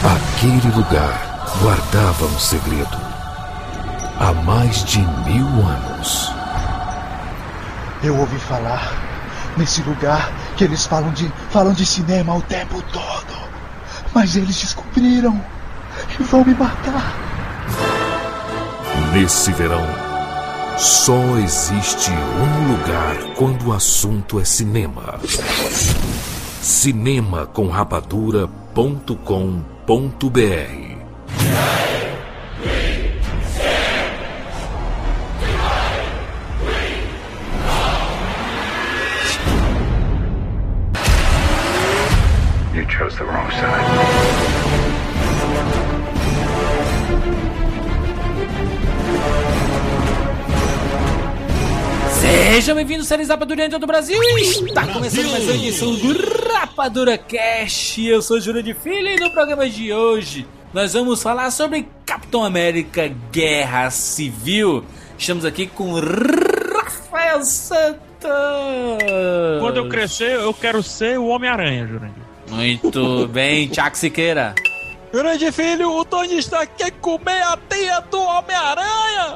Aquele lugar guardava um segredo. Há mais de 1000 anos. Eu ouvi falar nesse lugar que eles falam de cinema o tempo todo. Mas eles descobriram e vão me matar. Nesse verão, só existe um lugar quando o assunto é cinema. Cinemacomrapadura.com.br. You chose the wrong side. Sejam bem-vindos, seres rapadurianos do Brasil. Está começando mais uma edição do Rapadura Cast. Eu sou Júlio de Filho e no programa de hoje nós vamos falar sobre Capitão América Guerra Civil. Estamos aqui com Rafael Santos. Quando eu crescer, eu quero ser o Homem-Aranha, Jurandir. Muito bem, Thiago Siqueira. Jurandir Filho, o Tony Stark quer comer a teia do Homem-Aranha.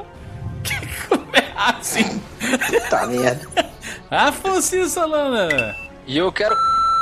Assim. Puta merda. Afonso Solana. E eu quero...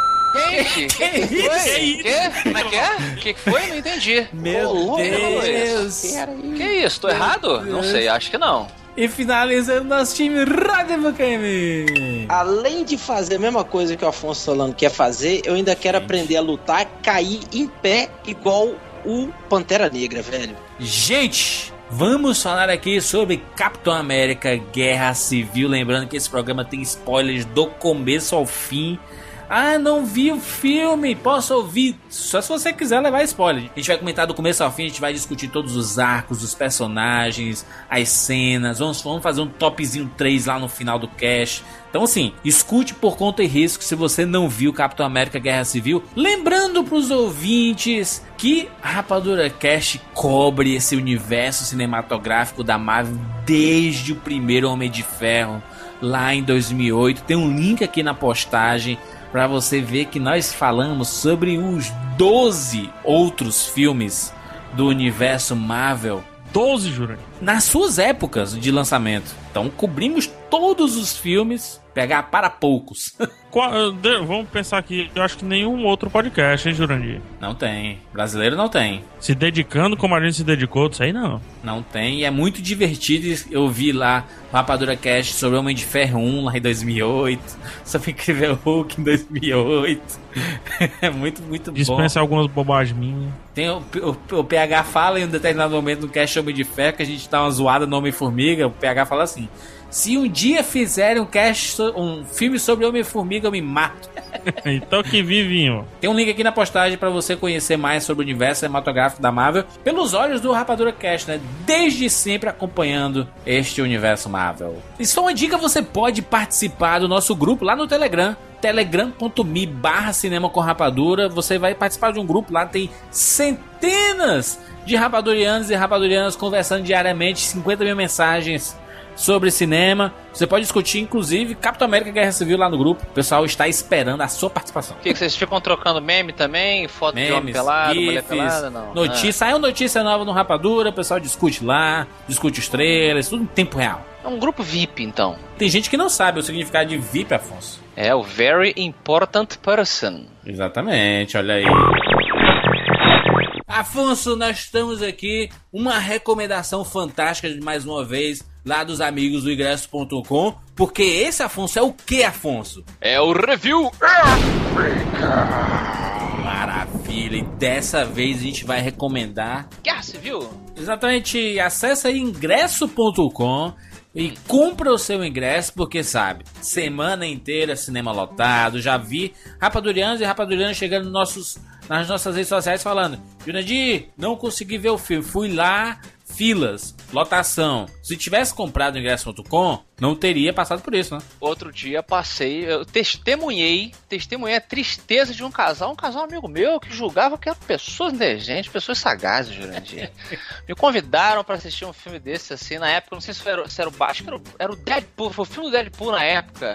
Que foi? Como é que é? O que foi? Não entendi. Meu Deus. Que isso? Tô errado? Não sei, acho que não. E finalizando nosso time Rádio MKM. Além de fazer a mesma coisa que o Afonso Solano quer fazer, eu ainda quero aprender a lutar, cair em pé igual o Pantera Negra, velho. Gente, vamos falar aqui sobre Capitão América Guerra Civil. Lembrando que esse programa tem spoilers do começo ao fim. Ah, não vi o filme, posso ouvir? Só se você quiser levar spoiler. A gente vai comentar do começo ao fim, a gente vai discutir todos os arcos, os personagens, as cenas. Vamos fazer um topzinho 3 lá no final do cast. Então assim, escute por conta e risco se você não viu Capitão América Guerra Civil. Lembrando pros ouvintes que a Rapadura Cast cobre esse universo cinematográfico da Marvel desde o primeiro Homem de Ferro, lá em 2008. Tem um link aqui na postagem para você ver que nós falamos sobre os 12 outros filmes do universo Marvel. 12, Jurandir? Nas suas épocas de lançamento. Então cobrimos todos os filmes, pegar para poucos. Vamos pensar aqui, eu acho que nenhum outro podcast, hein, Jurandir? Não tem, brasileiro não tem. Se dedicando como a gente se dedicou, isso aí não. Não tem, e é muito divertido. Eu vi lá o Rapadura Cast sobre Homem de Ferro 1 lá em 2008, sobre Incrível Hulk em 2008. É muito bom. Dispensa algumas bobagens minhas. Tem o PH fala em um determinado momento no cast Homem de Ferro que a gente dá uma zoada no Homem-Formiga. O PH fala assim: se um dia fizerem um filme sobre Homem-Formiga, eu me mato. Então que vivinho. Tem um link aqui na postagem para você conhecer mais sobre o universo cinematográfico da Marvel pelos olhos do Rapadura Cast, né? Desde sempre acompanhando este universo Marvel. E só uma dica, você pode participar do nosso grupo lá no Telegram. telegram.me/cinema com rapadura. Você vai participar de um grupo lá, tem centenas de rapadurianos e rapadurianas conversando diariamente, 50 mil mensagens sobre cinema. Você pode discutir, inclusive, Capitão América Guerra Civil lá no grupo. O pessoal está esperando a sua participação. O que vocês ficam trocando meme também? Foto de homem pelado, mulher pelada? Não. Notícia, saiu notícia nova no Rapadura, o pessoal discute lá, discute os trailers, tudo em tempo real. É um grupo VIP, então. Tem gente que não sabe o significado de VIP, Afonso. É o Very Important Person. Exatamente, olha aí. Afonso, nós estamos aqui, uma recomendação fantástica de mais uma vez, lá dos amigos do ingresso.com, porque esse, Afonso, é o que, Afonso? É o Review Maravilha, e dessa vez a gente vai recomendar Guerra Civil. Exatamente, acessa aí ingresso.com e compra o seu ingresso, porque sabe, semana inteira cinema lotado. Já vi rapadurianos e rapadurianas chegando nas nossas redes sociais falando: Jurandir, não consegui ver o filme, fui lá, filas, lotação. Se tivesse comprado o ingresso.com, não teria passado por isso, né? Outro dia passei, eu testemunhei a tristeza de um casal amigo meu que julgava que eram pessoas inteligentes, pessoas sagazes, Jurandir. Me convidaram pra assistir um filme desse, assim, na época, não sei se era o Baixo, era o Deadpool, foi o filme do Deadpool na época.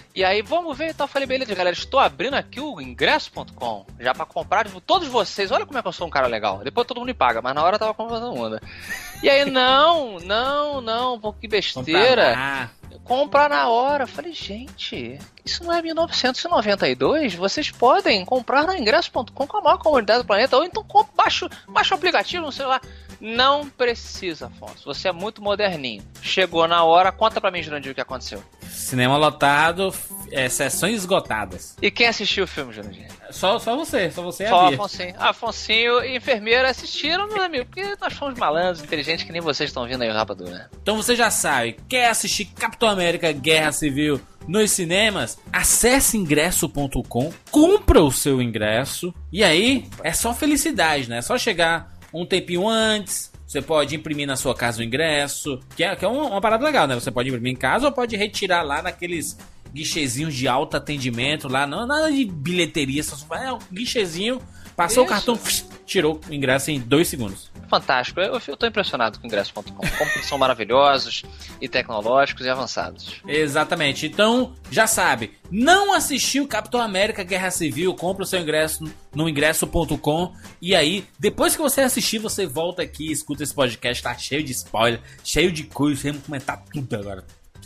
E aí, vamos ver, então eu falei, beleza, galera, estou abrindo aqui o ingresso.com, já pra comprar, tipo, todos vocês, olha como é que eu sou um cara legal, depois todo mundo me paga, mas na hora eu tava comprando todo mundo. E aí, não, pô, que besteira, comprar na hora. Eu falei, gente, isso não é 1992, vocês podem comprar no ingresso.com com a maior comunidade do planeta, ou então baixa o aplicativo no celular. Não precisa, Afonso, você é muito moderninho. Chegou na hora, conta pra mim, Jurandir, o que aconteceu. Cinema lotado, sessões esgotadas. E quem assistiu o filme, Jurandir? Só você e só a Bia. Afonsinho e enfermeira assistiram, meu amigo, porque nós somos malandros, inteligentes, que nem vocês estão vindo aí, o Rapadura. Então você já sabe, quer assistir Capitão América Guerra Civil nos cinemas? Acesse ingresso.com, compra o seu ingresso e aí é só felicidade, né? É só chegar um tempinho antes, você pode imprimir na sua casa o ingresso, que é uma parada legal, né? Você pode imprimir em casa ou pode retirar lá naqueles guichezinhos de alto atendimento, lá não nada de bilheteria, só vai um guichezinho, passou o cartão, tirou o ingresso em 2 segundos. Fantástico, eu tô impressionado com o ingresso.com, como eles são maravilhosos e tecnológicos e avançados. Exatamente, então já sabe, não assistiu Capitão América Guerra Civil, compra o seu ingresso no ingresso.com e aí, depois que você assistir, você volta aqui, escuta esse podcast, tá cheio de spoiler, cheio de coisa, vamos comentar tudo agora.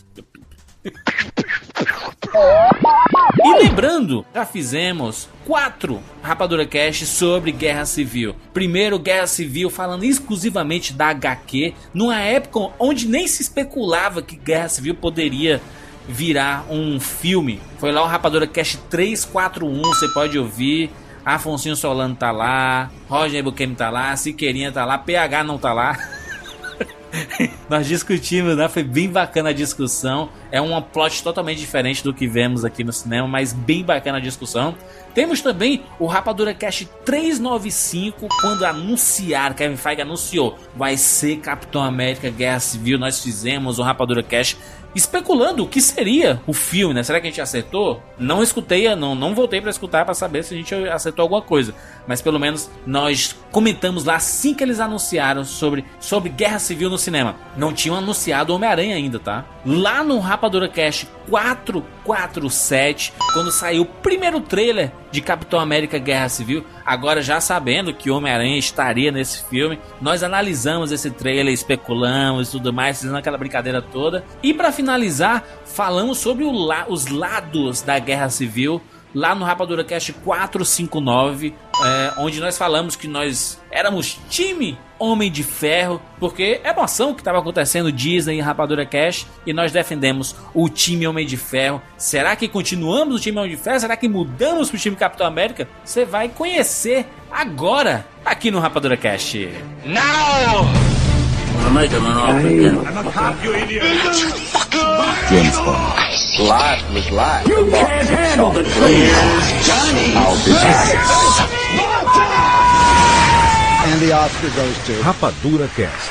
E lembrando, já fizemos 4 Rapadura Cast sobre Guerra Civil. Primeiro, Guerra Civil, falando exclusivamente da HQ, numa época onde nem se especulava que Guerra Civil poderia virar um filme. Foi lá o Rapadura Cast 341, você pode ouvir. Afonsinho Solano tá lá, Roger Buquemi tá lá, Siqueirinha tá lá, PH não tá lá. Nós discutimos, né? Foi bem bacana a discussão. É um plot totalmente diferente do que vemos aqui no cinema, mas bem bacana a discussão. Temos também o Rapadura Cast 395, quando anunciaram, Kevin Feige anunciou, vai ser Capitão América Guerra Civil. Nós fizemos o Rapadura Cast especulando o que seria o filme, né? Será que a gente acertou? Não escutei, não voltei pra escutar pra saber se a gente acertou alguma coisa. Mas pelo menos nós comentamos lá assim que eles anunciaram sobre Guerra Civil no cinema. Não tinham anunciado Homem-Aranha ainda, tá? Lá no Rapadura Cast 447, quando saiu o primeiro trailer de Capitão América Guerra Civil, agora já sabendo que Homem-Aranha estaria nesse filme, nós analisamos esse trailer, especulamos e tudo mais, fizemos aquela brincadeira toda. E pra finalizar, falamos sobre os lados da Guerra Civil, lá no Rapadura Cast 459, onde nós falamos que nós éramos time Homem de Ferro, porque é emoção o que estava acontecendo Disney e Rapadura Cast, e nós defendemos o time Homem de Ferro. Será que continuamos o time Homem de Ferro? Será que mudamos pro time Capitão América? Você vai conhecer agora, aqui no Rapadura Cast. Now! James Bond. Life was life. You can't handle the truth, Johnny. I'll be back. And the Oscar goes to Rapadura Cast.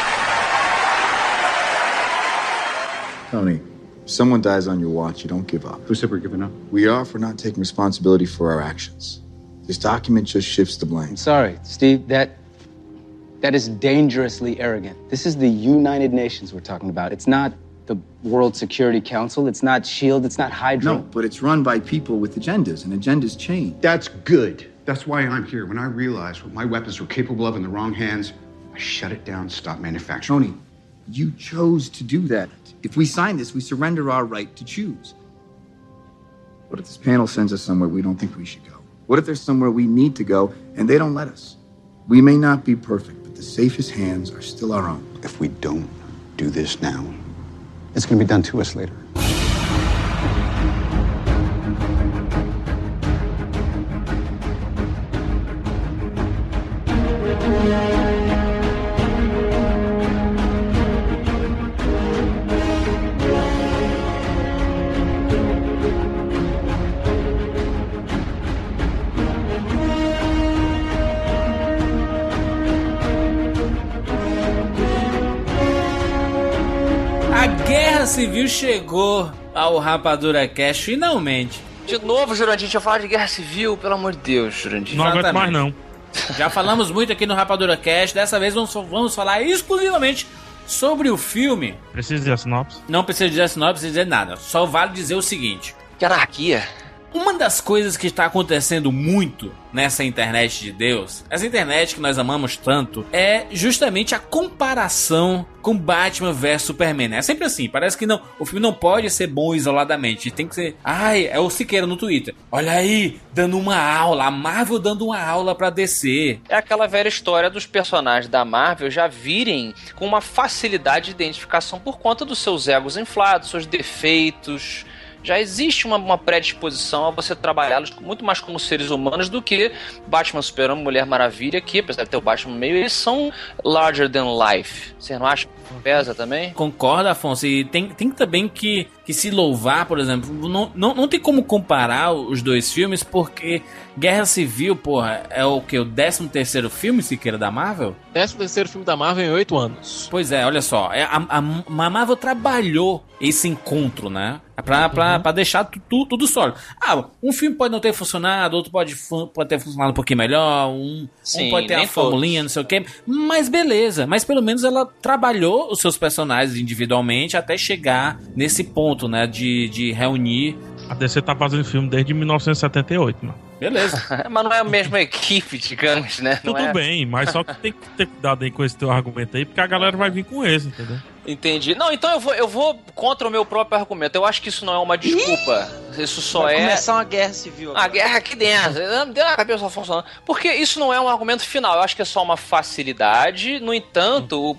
Tony, if someone dies on your watch, you don't give up. Who said we're giving up? We are for not taking responsibility for our actions. This document just shifts the blame. I'm sorry, Steve, that is dangerously arrogant. This is the United Nations we're talking about. It's not the World Security Council. It's not SHIELD. It's not Hydra. No, but it's run by people with agendas, and agendas change. That's good. That's why I'm here. When I realized what my weapons were capable of in the wrong hands, I shut it down, stopped manufacturing. Tony, you chose to do that. If we sign this, we surrender our right to choose. What if this panel sends us somewhere we don't think we should go? What if there's somewhere we need to go and they don't let us? We may not be perfect, but the safest hands are still our own. If we don't do this now, it's going to be done to us later. Civil chegou ao Rapadura Cast finalmente. De novo, Jurandir, a gente vai falar de Guerra Civil, pelo amor de Deus, Jurandir. Não aguento mais não. Já falamos muito aqui no Rapadura Cast, dessa vez vamos falar exclusivamente sobre o filme. Precisa dizer a sinopse? Não precisa dizer a sinopse, precisa dizer nada. Só vale dizer o seguinte: Que anarquia. Uma das coisas que está acontecendo muito nessa internet de Deus, essa internet que nós amamos tanto, é justamente a comparação com Batman vs Superman. É sempre assim, parece que não, o filme não pode ser bom isoladamente, tem que ser... Ai, é o Siqueira no Twitter. Olha aí, dando uma aula, a Marvel dando uma aula pra DC. É aquela velha história dos personagens da Marvel já virem com uma facilidade de identificação por conta dos seus egos inflados, seus defeitos... Já existe uma predisposição a você trabalhá-los muito mais como seres humanos do que Batman, Superman, Mulher Maravilha, que apesar de ter o Batman no meio, eles são larger than life. Você não acha que pesa também? Concordo, Afonso. E tem também que se louvar, por exemplo. Não tem como comparar os dois filmes, porque Guerra Civil, porra, é o que? O 13º filme, Siqueira, da Marvel? 13º filme da Marvel em 8 anos. Pois é, olha só. A Marvel trabalhou esse encontro, né? Pra deixar tudo sólido. Um filme pode não ter funcionado, outro pode ter funcionado um pouquinho melhor, um pode ter a formulinha, não sei o quê. Mas beleza, mas pelo menos ela trabalhou os seus personagens individualmente até chegar nesse ponto, né? De reunir. A DC tá fazendo filme desde 1978, mano. Beleza. Mas não é a mesma equipe, digamos, né? Tudo bem, mas só que tem que ter cuidado aí com esse teu argumento aí, porque a galera vai vir com esse, entendeu? Entendi. Não, então eu vou contra o meu próprio argumento. Eu acho que isso não é uma desculpa. Isso só vai começar uma guerra civil agora. A guerra aqui dentro. Deu na cabeça funcionando. Porque isso não é um argumento final. Eu acho que é só uma facilidade. No entanto,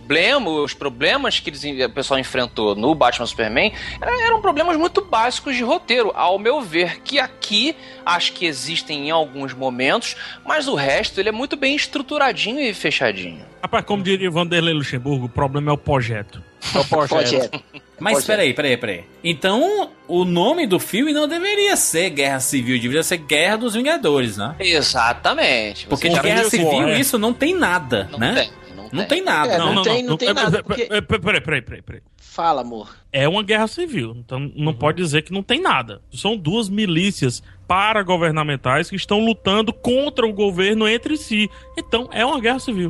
os problemas que o pessoal enfrentou no Batman Superman eram problemas muito básicos de roteiro. Ao meu ver, que aqui acho que existem em alguns momentos, mas o resto ele é muito bem estruturadinho e fechadinho. Rapaz, como diria Vanderlei Luxemburgo, o problema é o projeto. É o projeto. Mas peraí. Então, o nome do filme não deveria ser Guerra Civil, deveria ser Guerra dos Vingadores, né? Exatamente. Porque de Guerra Civil isso não tem nada, né? Não tem nada. Não tem nada. Peraí. Fala, amor. É uma guerra civil, então não pode dizer que não tem nada. São duas milícias paragovernamentais que estão lutando contra o governo entre si. Então é uma guerra civil.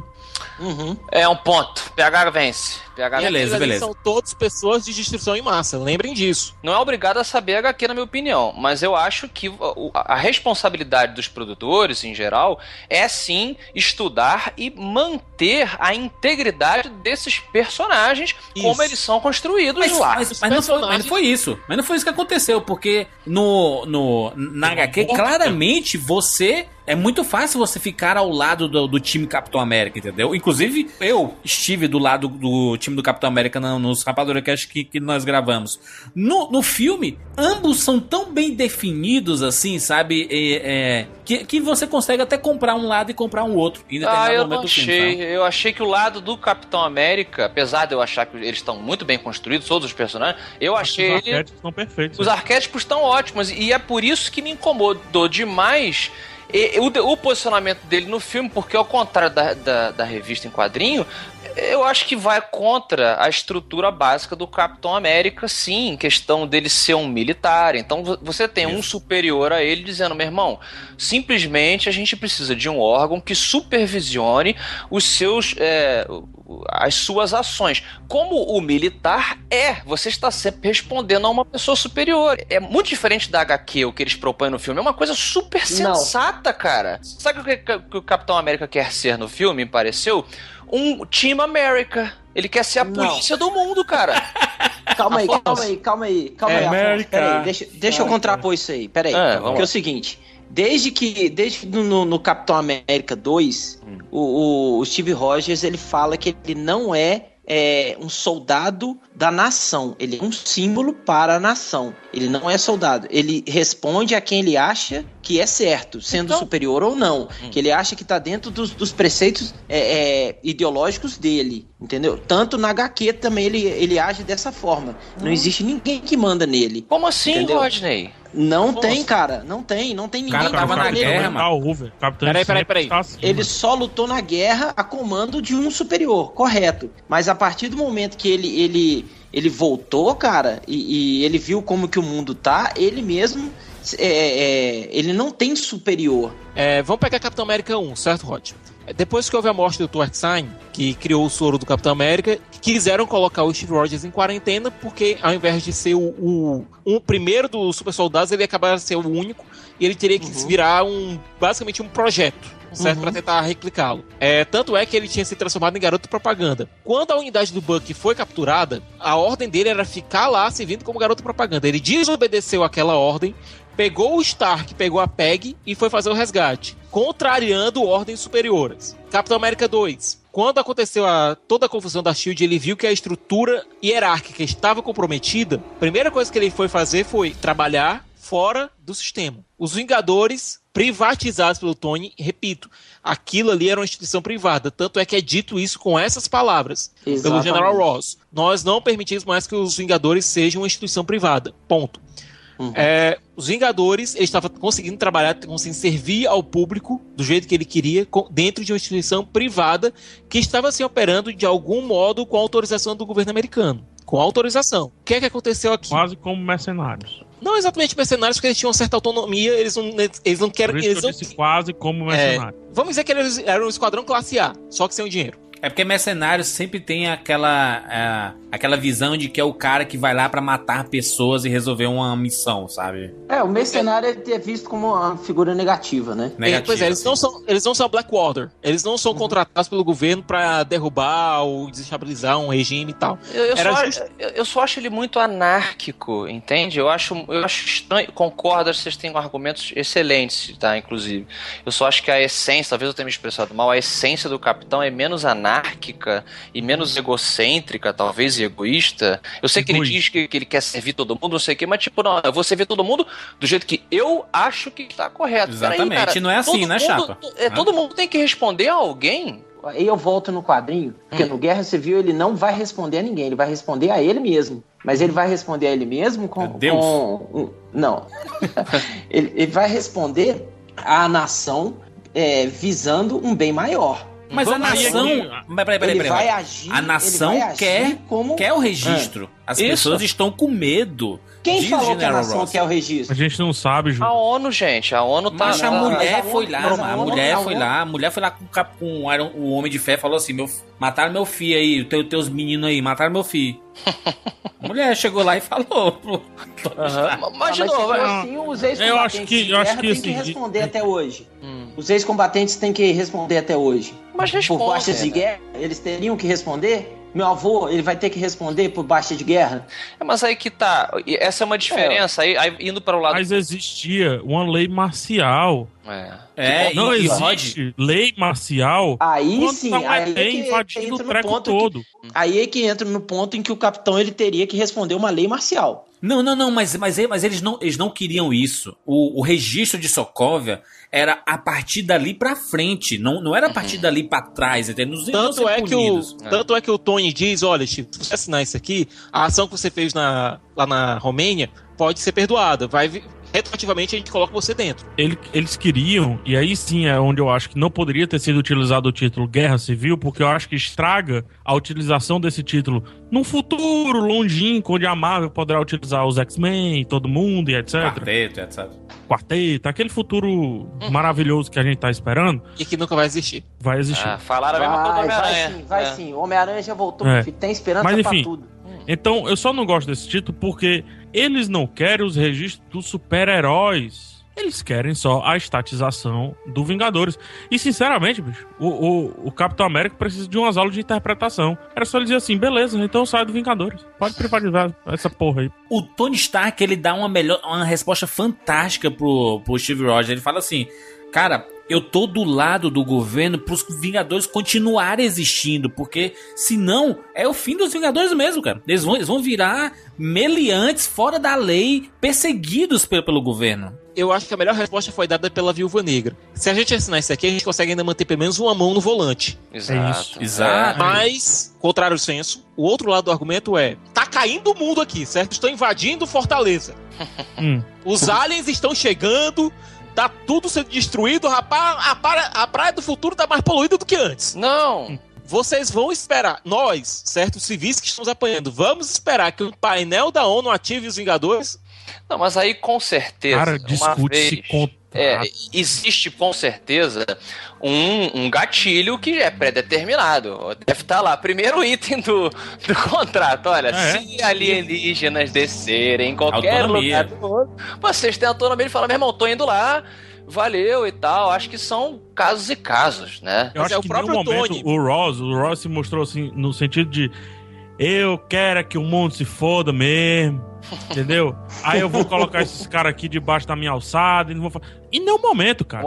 É um ponto. PH vence. Beleza. São todas pessoas de destruição em massa, lembrem disso. Não é obrigado a saber HQ, na minha opinião, mas eu acho que a responsabilidade dos produtores, em geral, é sim estudar e manter a integridade desses personagens, como eles são construídos lá. Mas não foi isso. Mas não foi isso que aconteceu, porque na HQ, claramente, é muito fácil você ficar ao lado do time Capitão América, entendeu? Inclusive, eu estive do lado do time do Capitão América nos Rapadura Cast que nós gravamos. No filme, ambos são tão bem definidos, assim, sabe? Que você consegue até comprar um lado e comprar um outro. Em determinado momento do filme, sabe? Eu achei que o lado do Capitão América, apesar de eu achar que eles estão muito bem construídos, todos os personagens, eu achei... Os arquétipos estão perfeitos. Os arquétipos estão ótimos, e é por isso que me incomodou demais o posicionamento dele no filme, porque ao contrário da revista em quadrinho, eu acho que vai contra a estrutura básica do Capitão América, sim, em questão dele ser um militar. Então você tem um superior a ele dizendo, meu irmão, simplesmente a gente precisa de um órgão que supervisione as suas ações. Como o militar você está sempre respondendo a uma pessoa superior. É muito diferente da HQ, o que eles propõem no filme. É uma coisa super sensata, cara. Sabe o que o Capitão América quer ser no filme, me pareceu? Um Team America. Ele quer ser a polícia do mundo, cara. Calma aí. Peraí, deixa eu contrapor isso aí. Peraí, porque é o seguinte... Desde no Capitão América 2, o Steve Rogers, ele fala que ele não é um soldado da nação. Ele é um símbolo para a nação. Ele não é soldado. Ele responde a quem ele acha que é certo, sendo superior ou não. Que ele acha que está dentro dos preceitos ideológicos dele. Entendeu? Tanto na HQ também ele age dessa forma. Não existe ninguém que manda nele. Como assim, entendeu? Rodney? Não tem, cara. Não tem ninguém. Cara, tava na guerra, mano. Peraí. Ele só lutou na guerra a comando de um superior, correto. Mas a partir do momento que ele voltou, cara, e ele viu como que o mundo tá, ele mesmo ele não tem superior. Vamos pegar Capitão América 1, certo, Rod? Depois que houve a morte do Twerkstein, que criou o soro do Capitão América, quiseram colocar o Steve Rogers em quarentena, porque ao invés de ser o primeiro dos super soldados, ele ia acabar ser o único, e ele teria que virar basicamente um projeto, certo? Pra tentar replicá-lo. Tanto é que ele tinha se transformado em garoto propaganda. Quando a unidade do Bucky foi capturada, a ordem dele era ficar lá servindo como garoto propaganda. Ele desobedeceu aquela ordem, pegou o Stark, pegou a Peggy e foi fazer o resgate, contrariando ordens superiores. Capitão América 2. Quando aconteceu toda a confusão da S.H.I.E.L.D., ele viu que a estrutura hierárquica estava comprometida. A primeira coisa que ele foi fazer foi trabalhar fora do sistema. Os Vingadores, privatizados pelo Tony, repito, aquilo ali era uma instituição privada. Tanto é que é dito isso com essas palavras. Exatamente. Pelo General Ross. Nós não permitimos mais que os Vingadores sejam uma instituição privada. Ponto. Os Vingadores, ele estava conseguindo trabalhar, conseguindo servir ao público do jeito que ele queria, dentro de uma instituição privada que estava se operando de algum modo com a autorização do governo americano. Com autorização. O que é que aconteceu aqui? Quase como mercenários. Não exatamente mercenários, porque eles tinham uma certa autonomia, eles não querem... Por isso que eu disse quase como mercenários. Vamos dizer que eles eram um esquadrão classe A, só que sem o dinheiro. É porque mercenários sempre tem aquela visão de que é o cara que vai lá pra matar pessoas e resolver uma missão, sabe? O mercenário é visto como uma figura negativa, né? Pois é, eles não são Blackwater. Eles não são contratados pelo governo pra derrubar ou desestabilizar um regime e tal. Eu só acho ele muito anárquico, entende? Eu acho estranho. Concordo, vocês têm argumentos excelentes, tá? Inclusive. Eu só acho que a essência, talvez eu tenha me expressado mal, a essência do Capitão é menos anárquica e menos egocêntrica, talvez, e egoísta. Eu sei que ele diz que ele quer servir todo mundo, não sei o que, mas tipo, não, eu vou servir todo mundo do jeito que eu acho que está correto. Exatamente, aí, cara, não é assim, né, chapa? Todo mundo tem que responder a alguém. Aí eu volto no quadrinho, porque no Guerra Civil ele não vai responder a ninguém, ele vai responder a ele mesmo. Mas ele vai responder a ele mesmo com... Deus? Não. ele vai responder à nação visando um bem maior. Mas a nação... Peraí. Vai agir, a nação quer o registro. As pessoas estão com medo. Quem falou que a nação quer o registro? A gente não sabe, Ju. A ONU, gente. A ONU tá... Mas a mulher foi lá. A mulher foi lá com o Homem de Fé e falou assim, mataram meu filho aí, teus meninos aí, mataram meu filho. A mulher chegou lá e falou. Mas de novo, assim, os ex-combatentes de guerra têm que responder até hoje. Os ex-combatentes têm que responder até hoje. Mas por baixas de guerra, eles teriam que responder? Meu avô, ele vai ter que responder por baixa de guerra? Mas aí que tá. Essa é uma diferença. Aí indo para o lado... Mas existia uma lei marcial. Não existe lei marcial. Aí sim, aí é invadindo o treco todo. Aí é que entra no ponto em que o capitão ele teria que responder uma lei marcial. Não, mas eles não queriam isso. O registro de Sokovia era a partir dali pra frente, não era a partir dali pra trás, entendeu? Tanto é que o Tony diz, olha, Chico, se você assinar isso aqui, a ação que você fez lá na Romênia pode ser perdoada, retroativamente a gente coloca você dentro. Eles queriam, e aí sim é onde eu acho que não poderia ter sido utilizado o título Guerra Civil, porque eu acho que estraga a utilização desse título num futuro longínquo, onde a Marvel poderá utilizar os X-Men, todo mundo e etc. Quarteto, aquele futuro maravilhoso que a gente tá esperando. E que nunca vai existir. Vai existir. Falaram a mesma coisa do Homem-Aranha. Vai sim. O Homem-Aranha já voltou, tem esperança. Mas, enfim, pra tudo. Então, eu só não gosto desse título porque eles não querem os registros dos super-heróis. Eles querem só a estatização do Vingadores. E, sinceramente, bicho, o Capitão América precisa de umas aulas de interpretação. Era só ele dizer assim, beleza, então sai do Vingadores. Pode privatizar essa porra aí. O Tony Stark, ele dá uma resposta fantástica pro Steve Rogers. Ele fala assim, cara, eu tô do lado do governo pros Vingadores continuarem existindo, porque senão é o fim dos Vingadores mesmo, cara. Eles vão virar meliantes, fora da lei, perseguidos pelo governo. Eu acho que a melhor resposta foi dada pela Viúva Negra. Se a gente assinar isso aqui, a gente consegue ainda manter pelo menos uma mão no volante. Exato. Mas, contrário ao senso, o outro lado do argumento é, tá caindo o mundo aqui, certo? Estão invadindo Fortaleza. Os aliens estão chegando, tá tudo sendo destruído, rapaz, a praia do futuro tá mais poluída do que antes. Não. Vocês vão esperar, nós, certo, civis que estamos apanhando, vamos esperar que o painel da ONU ative os Vingadores? Não, mas aí com certeza. Cara, discute-se contrato. Existe com certeza um gatilho que é pré-determinado. Deve estar lá, primeiro item do contrato. Olha, se alienígenas descerem em qualquer lugar do mundo, vocês têm autonomia de falar, meu irmão, tô indo lá, valeu e tal. Acho que são casos e casos, né? Eu acho que o próprio momento, o Ross se mostrou assim, no sentido de eu quero que o mundo se foda mesmo. Entendeu? Aí eu vou colocar esses caras aqui debaixo da minha alçada e não vou E não é o momento, cara.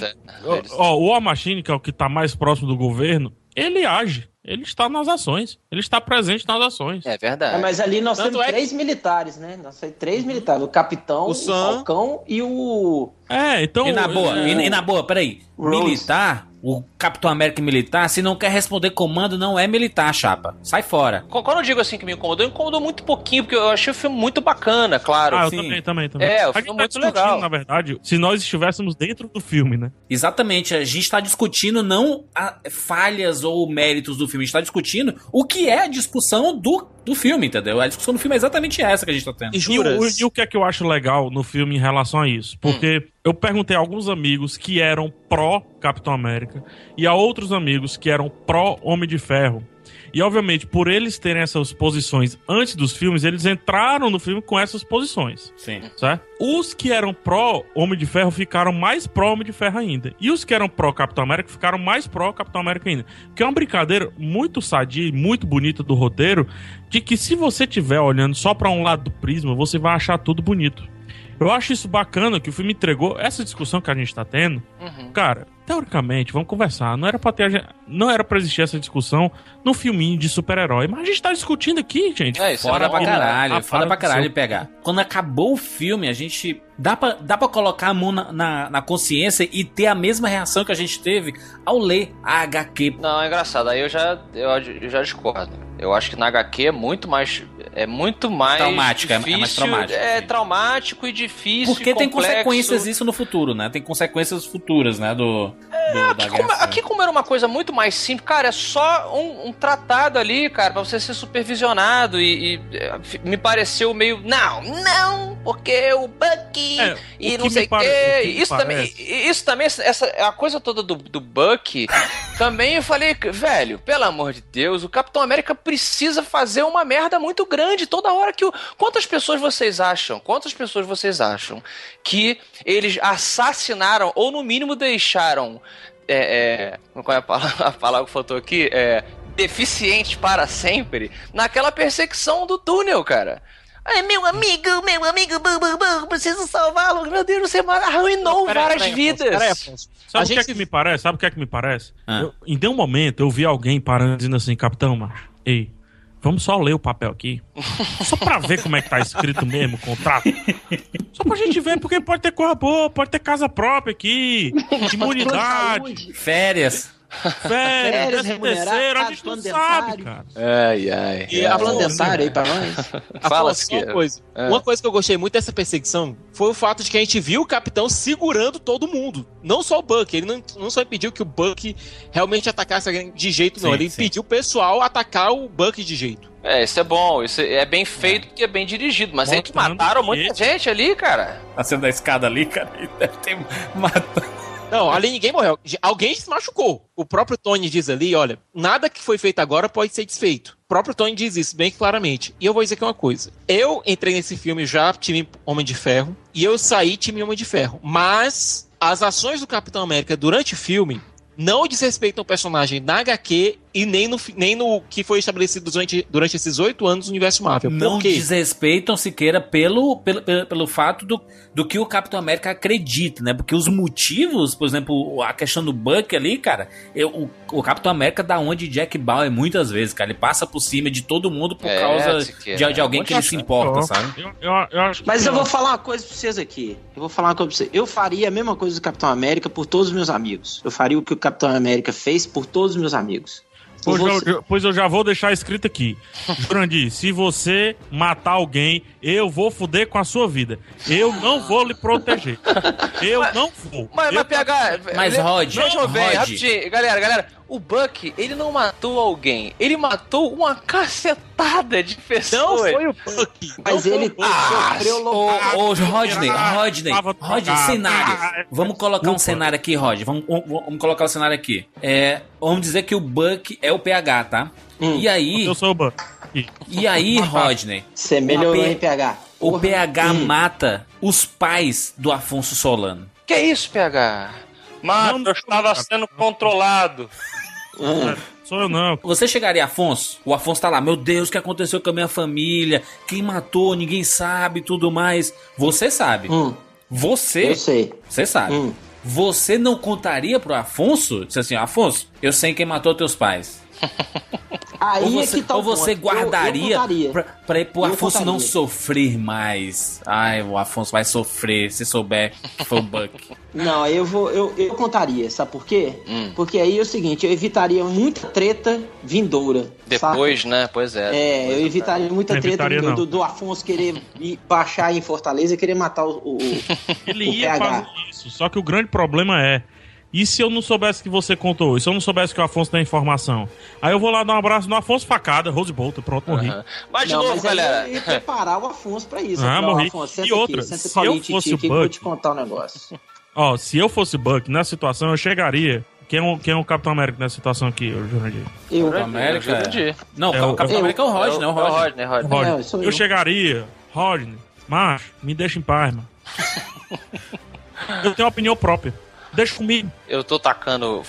O War Machine, que é o que tá mais próximo do governo, ele age. Ele está nas ações. Ele está presente nas ações. É verdade. Mas ali nós temos 3 militares, né? Nós temos 3 militares. O capitão, o Falcão e o... então... E na boa, peraí. Rose. Militar... O Capitão América militar, se não quer responder comando, não é militar, chapa. Sai fora. Quando eu digo assim que me incomodou muito pouquinho, porque eu achei o filme muito bacana, claro. Eu também. O filme é muito legal. Na verdade, se nós estivéssemos dentro do filme, né? Exatamente. A gente está discutindo não falhas ou méritos do filme. A gente está discutindo o que é a discussão do filme, entendeu? A discussão do filme é exatamente essa que a gente tá tendo. E o que é que eu acho legal no filme em relação a isso? Porque eu perguntei a alguns amigos que eram pró-Capitão América e a outros amigos que eram pró-Homem de Ferro. E, obviamente, por eles terem essas posições antes dos filmes, eles entraram no filme com essas posições. Sim. Certo? Os que eram pró-Homem de Ferro ficaram mais pró-Homem de Ferro ainda. E os que eram pró-Capitão América ficaram mais pró-Capitão América ainda. Que é uma brincadeira muito sadia e muito bonita do roteiro, de que se você estiver olhando só para um lado do prisma, você vai achar tudo bonito. Eu acho isso bacana que o filme entregou essa discussão que a gente tá tendo. Cara, teoricamente, vamos conversar, não era pra existir essa discussão no filminho de super-herói, mas a gente tá discutindo aqui, gente. Foda pra caralho pegar. Quando acabou o filme, a gente... Dá pra colocar a mão na consciência e ter a mesma reação que a gente teve ao ler a HQ. Não, é engraçado, aí eu já discordo. Eu acho que na HQ é muito mais traumático, difícil, é mais traumático. É traumático e difícil. Porque e tem consequências isso no futuro, né? Tem consequências futuras, né? Aqui como era uma coisa muito mais simples, cara, é só um tratado ali, cara, pra você ser supervisionado e me pareceu meio, não, porque o Bucky e não sei o quê. Isso também, a coisa toda do Bucky, também eu falei, velho, pelo amor de Deus, o Capitão América precisa fazer uma merda muito grande toda hora que Quantas pessoas vocês acham que eles assassinaram ou no mínimo deixaram qual é a palavra que faltou aqui? Deficientes para sempre naquela perseguição do túnel, cara. Meu amigo, preciso salvá-lo. Meu Deus, você arruinou várias vidas. Sabe o que é que me parece? Em um momento eu vi alguém parando dizendo assim, capitão, macho, ei, vamos só ler o papel aqui. Só pra ver como é que tá escrito mesmo o contrato. Só pra gente ver, porque pode ter coisa boa, pode ter casa própria aqui, imunidade, férias, terceiro, a gente não sabe, cara. E a plano dentário aí pra nós. Fala assim, uma coisa que eu gostei muito dessa perseguição foi o fato de que a gente viu o capitão segurando todo mundo. Não só o Bucky. Ele não só impediu que o Bucky realmente atacasse alguém de jeito, não. Ele impediu o pessoal atacar o Bucky de jeito. Isso é bom, isso é bem feito porque é bem dirigido, mas eles mataram muita gente ali, cara. Tá sendo da escada ali, cara, e deve ter matado. Não, ali ninguém morreu. Alguém se machucou. O próprio Tony diz ali, olha, nada que foi feito agora pode ser desfeito. O próprio Tony diz isso bem claramente. E eu vou dizer aqui uma coisa. Eu entrei nesse filme já time Homem de Ferro e eu saí time Homem de Ferro. Mas as ações do Capitão América durante o filme não desrespeitam o personagem na HQ e nem no que foi estabelecido durante esses 8 anos no universo Marvel. Não desrespeitam sequer pelo fato do que o Capitão América acredita, né? Porque os motivos, por exemplo, a questão do Bucky ali, cara, o Capitão América dá onde Jack Bauer muitas vezes, cara. Ele passa por cima de todo mundo por causa de alguém que ele se importa, sabe? Mas eu vou falar uma coisa pra vocês aqui. Eu faria a mesma coisa do Capitão América por todos os meus amigos. Eu faria o que o Capitão América fez por todos os meus amigos. Pois eu já vou deixar escrito aqui. Jurandir, se você matar alguém, eu vou fuder com a sua vida. Eu não vou lhe proteger. Eu não vou. Mas PH... Mas Rod... Rapidinho. Galera, o Bucky, ele não matou alguém. Ele matou uma cacetada lotada de pessoas. Não foi o Bucky. Mas ele sofreu Rodney, cenário. Vamos colocar um cenário aqui, Rod. Vamos colocar o cenário aqui. Vamos dizer que o Buck é o PH, tá? E aí... Eu sou o Buck. E aí, Rodney... Você melhorou em PH. O PH mata os pais do Afonso Solano. Que isso, PH? Mata, eu estava sendo controlado. Sou eu não. Você chegaria, Afonso? O Afonso tá lá, meu Deus, o que aconteceu com a minha família? Quem matou? Ninguém sabe, tudo mais. Você sabe. Você? Eu sei. Você sabe. Você não contaria pro Afonso? Disse assim, Afonso, eu sei quem matou teus pais. Aí ou você guardaria pra pro Afonso não sofrer mais. Ai, o Afonso vai sofrer se souber que foi o Buck. Não, eu contaria, sabe por quê? Porque aí é o seguinte, eu evitaria muita treta vindoura. Depois, sabe? Né? Pois é. Eu evitaria muita treta do Afonso querer baixar em Fortaleza e querer matar o Ele ia fazer isso, só que o grande problema é: e se eu não soubesse que você contou? E se eu não soubesse que o Afonso tem informação? Aí eu vou lá dar um abraço no Afonso, facada, Rose Bolton, pronto, morri. Mas de novo, galera... Eu ia preparar o Afonso pra isso. Morri. Afonso, E outra, se eu fosse o Buck... vou te contar um negócio. Ó, se eu fosse o Buck, nessa situação, eu chegaria... Quem é o Capitão América nessa situação aqui, Jurandir? Eu. Capitão América? Não, o Capitão América é o Rodney, o Rodney. Eu chegaria, Rodney, macho, me deixa em paz, mano. Eu tenho uma opinião própria. Deixa comigo. Eu tô tacando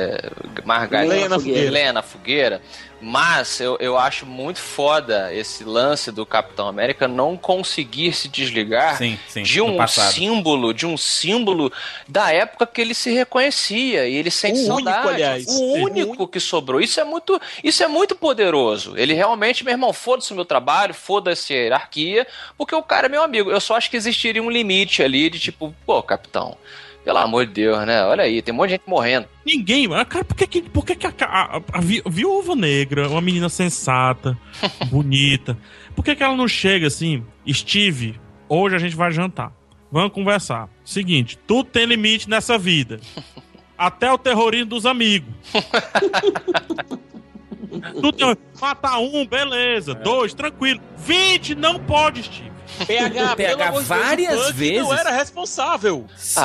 lenha na fogueira, mas eu acho muito foda esse lance do Capitão América não conseguir se desligar de um símbolo da época que ele se reconhecia e ele sente saudade. O único que sobrou. Isso é muito poderoso. Ele realmente, meu irmão, foda-se o meu trabalho, foda-se a hierarquia, porque o cara é meu amigo. Eu só acho que existiria um limite ali de tipo, pô, capitão, pelo amor de Deus, né? Olha aí, tem um monte de gente morrendo. Ninguém, cara, por que a Viúva Negra, uma menina sensata, bonita, por que ela não chega assim, Steve, hoje a gente vai jantar, vamos conversar. Seguinte, tudo tem limite nessa vida. Até o terrorismo dos amigos. Matar um, beleza. 2, tranquilo. 20 não pode, Steve. PH várias vezes não era responsável.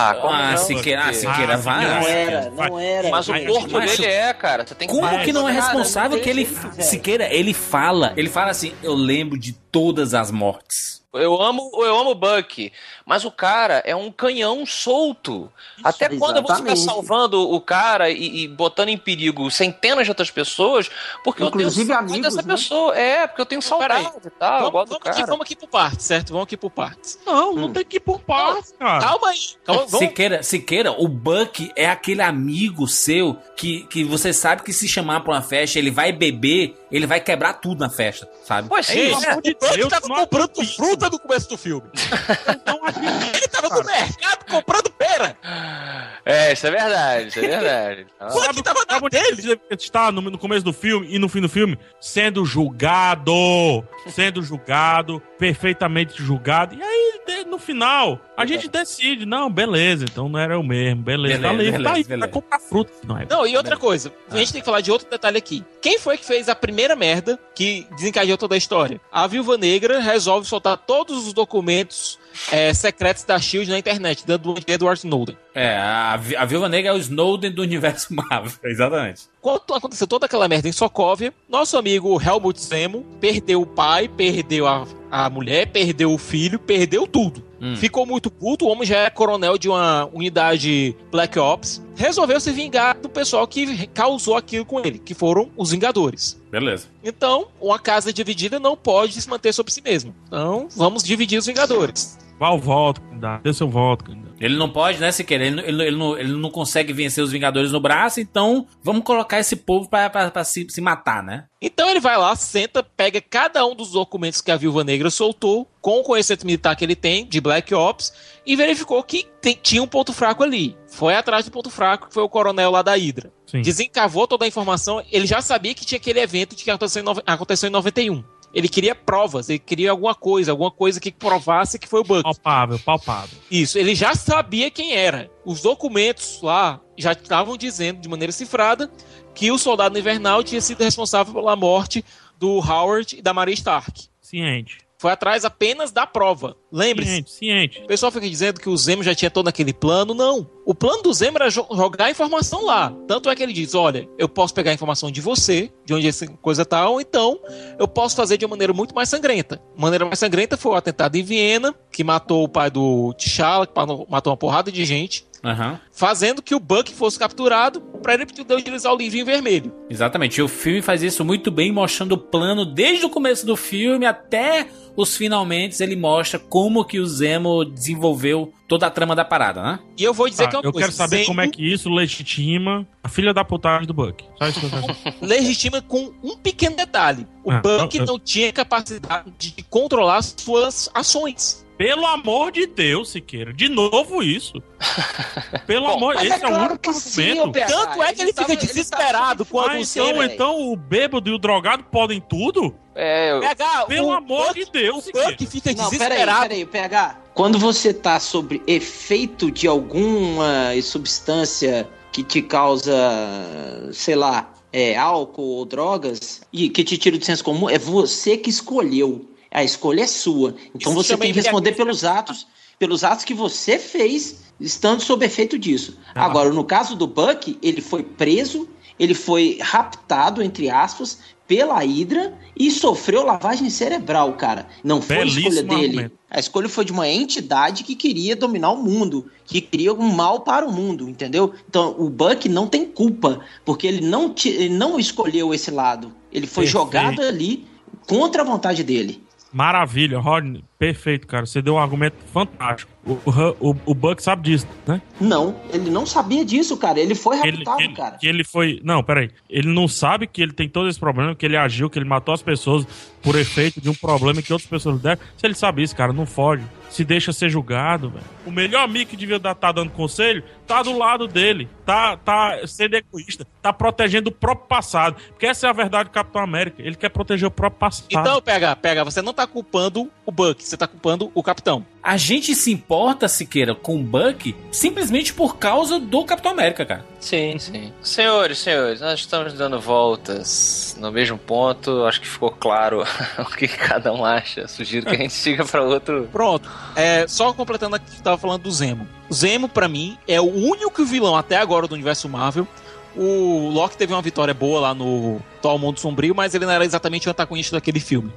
Siqueira vai. Não era. Mas o corpo dele cara. Você tem que como que não é responsável que ele Siqueira, ele fala assim, eu lembro de todas as mortes. Eu amo o Buck, mas o cara é um canhão solto. Isso, até quando eu vou ficar salvando o cara e botando em perigo centenas de outras pessoas, porque inclusive eu tenho saudade dessa pessoa. Porque eu tenho saudade e tal. Vamos aqui por partes, certo? Vamos aqui por partes. Não tem que ir por partes, cara. Calma aí. Siqueira, o Buck é aquele amigo seu que você sabe que se chamar pra uma festa, ele vai beber, ele vai quebrar tudo na festa, sabe? Pois é, o Buck tava comprando fruta no começo do filme. Ele tava no mercado comprando pera. Isso é verdade, Sabe o que dele está no começo do filme e no fim do filme? Sendo julgado, perfeitamente julgado. E aí, no final, a gente decide, não, beleza, então não era eu mesmo, beleza. Vai comprar fruta. Não, e outra coisa, a gente tem que falar de outro detalhe aqui. Quem foi que fez a primeira merda que desencadeou toda a história? A Viúva Negra resolve soltar todos os documentos secretos da SHIELD na internet, dando de Edward Snowden. A Viúva Negra é o Snowden do universo Marvel, exatamente. Quando aconteceu toda aquela merda em Sokovia, nosso amigo Helmut Zemo perdeu o pai, perdeu a mulher, perdeu o filho, perdeu tudo. Ficou muito puto, o homem já é coronel de uma unidade Black Ops, resolveu se vingar do pessoal que causou aquilo com ele, que foram os Vingadores. Beleza. Então, uma casa dividida não pode se manter sobre si mesma. Então, vamos dividir os Vingadores. Vá o voto, dê seu voto, candidato. Ele não pode, né, Siqueira? Ele não consegue vencer os Vingadores no braço, então vamos colocar esse povo pra se matar, né? Então ele vai lá, senta, pega cada um dos documentos que a Viúva Negra soltou, com o conhecimento militar que ele tem, de Black Ops, e verificou que tinha um ponto fraco ali. Foi atrás do ponto fraco, que foi o coronel lá da Hydra. Sim. Desencavou toda a informação, ele já sabia que tinha aquele evento que aconteceu em 91. Ele queria provas, ele queria alguma coisa que provasse que foi o Buck. Palpável. Isso, ele já sabia quem era. Os documentos lá já estavam dizendo, de maneira cifrada, que o Soldado Invernal tinha sido responsável pela morte do Howard e da Maria Stark. Ciente. Foi atrás apenas da prova. Lembre-se. Ciente. O pessoal fica dizendo que o Zemo já tinha todo aquele plano. Não. O plano do Zemo era jogar a informação lá. Tanto é que ele diz, olha, eu posso pegar a informação de você, de onde essa coisa tá, ou então eu posso fazer de uma maneira muito mais sangrenta. A maneira mais sangrenta foi o atentado em Viena, que matou o pai do T'Challa, que matou uma porrada de gente. Uhum. Fazendo que o Buck fosse capturado para ele poder utilizar o livrinho vermelho. Exatamente, e o filme faz isso muito bem, mostrando o plano desde o começo do filme até os finalmente. Ele mostra como que o Zemo desenvolveu toda a trama da parada, né? E eu vou dizer que é uma eu coisa, quero saber como é que isso legitima a filha da putagem do Buck. Só isso que eu quero saber. Legitima com um pequeno detalhe. O Buck não tinha capacidade de controlar suas ações. Pelo amor de Deus, Siqueira. De novo isso. Pelo amor... Esse é o único argumento. Tanto é que ele fica desesperado quando o Zemo... Então o bêbado e o drogado podem tudo? Pelo amor de Deus, Siqueira. O Buck fica desesperado. Peraí, PH. Quando você tá sob efeito de alguma substância que te causa, sei lá, álcool ou drogas, e que te tira do senso comum, é você que escolheu. A escolha é sua. Então você tem que responder pelos atos que você fez estando sob efeito disso. Agora, no caso do Buck, ele foi preso, ele foi raptado, entre aspas, pela Hydra e sofreu lavagem cerebral, cara. Não foi a escolha dele. Argumento. A escolha foi de uma entidade que queria dominar o mundo, que queria um mal para o mundo, entendeu? Então, o Buck não tem culpa, porque ele não escolheu esse lado. Ele foi jogado ali contra a vontade dele. Maravilha, Rodney. Perfeito, cara. Você deu um argumento fantástico. O Buck sabe disso, né? Não, ele não sabia disso, cara. Ele foi raptado, cara. Que ele foi... Não, peraí. Ele não sabe que ele tem todo esse problema, que ele agiu, que ele matou as pessoas por efeito de um problema que outras pessoas deram. Se ele sabe isso, cara, não foge. Se deixa ser julgado, velho. O melhor amigo que devia estar dando conselho tá do lado dele. Tá sendo egoísta. Tá protegendo o próprio passado. Porque essa é a verdade do Capitão América. Ele quer proteger o próprio passado. Então, pega, você não tá culpando o Buck, você tá culpando o Capitão. A gente se importa, Siqueira, com o Buck simplesmente por causa do Capitão América, cara. Sim. Senhores, nós estamos dando voltas no mesmo ponto. Acho que ficou claro o que cada um acha. Sugiro que a gente siga pra outro. Pronto. Só completando aqui que eu tava falando do Zemo. O Zemo, pra mim, é o único vilão até agora do universo Marvel. O Loki teve uma vitória boa lá no Thor Mundo Sombrio, mas ele não era exatamente o antagonista daquele filme.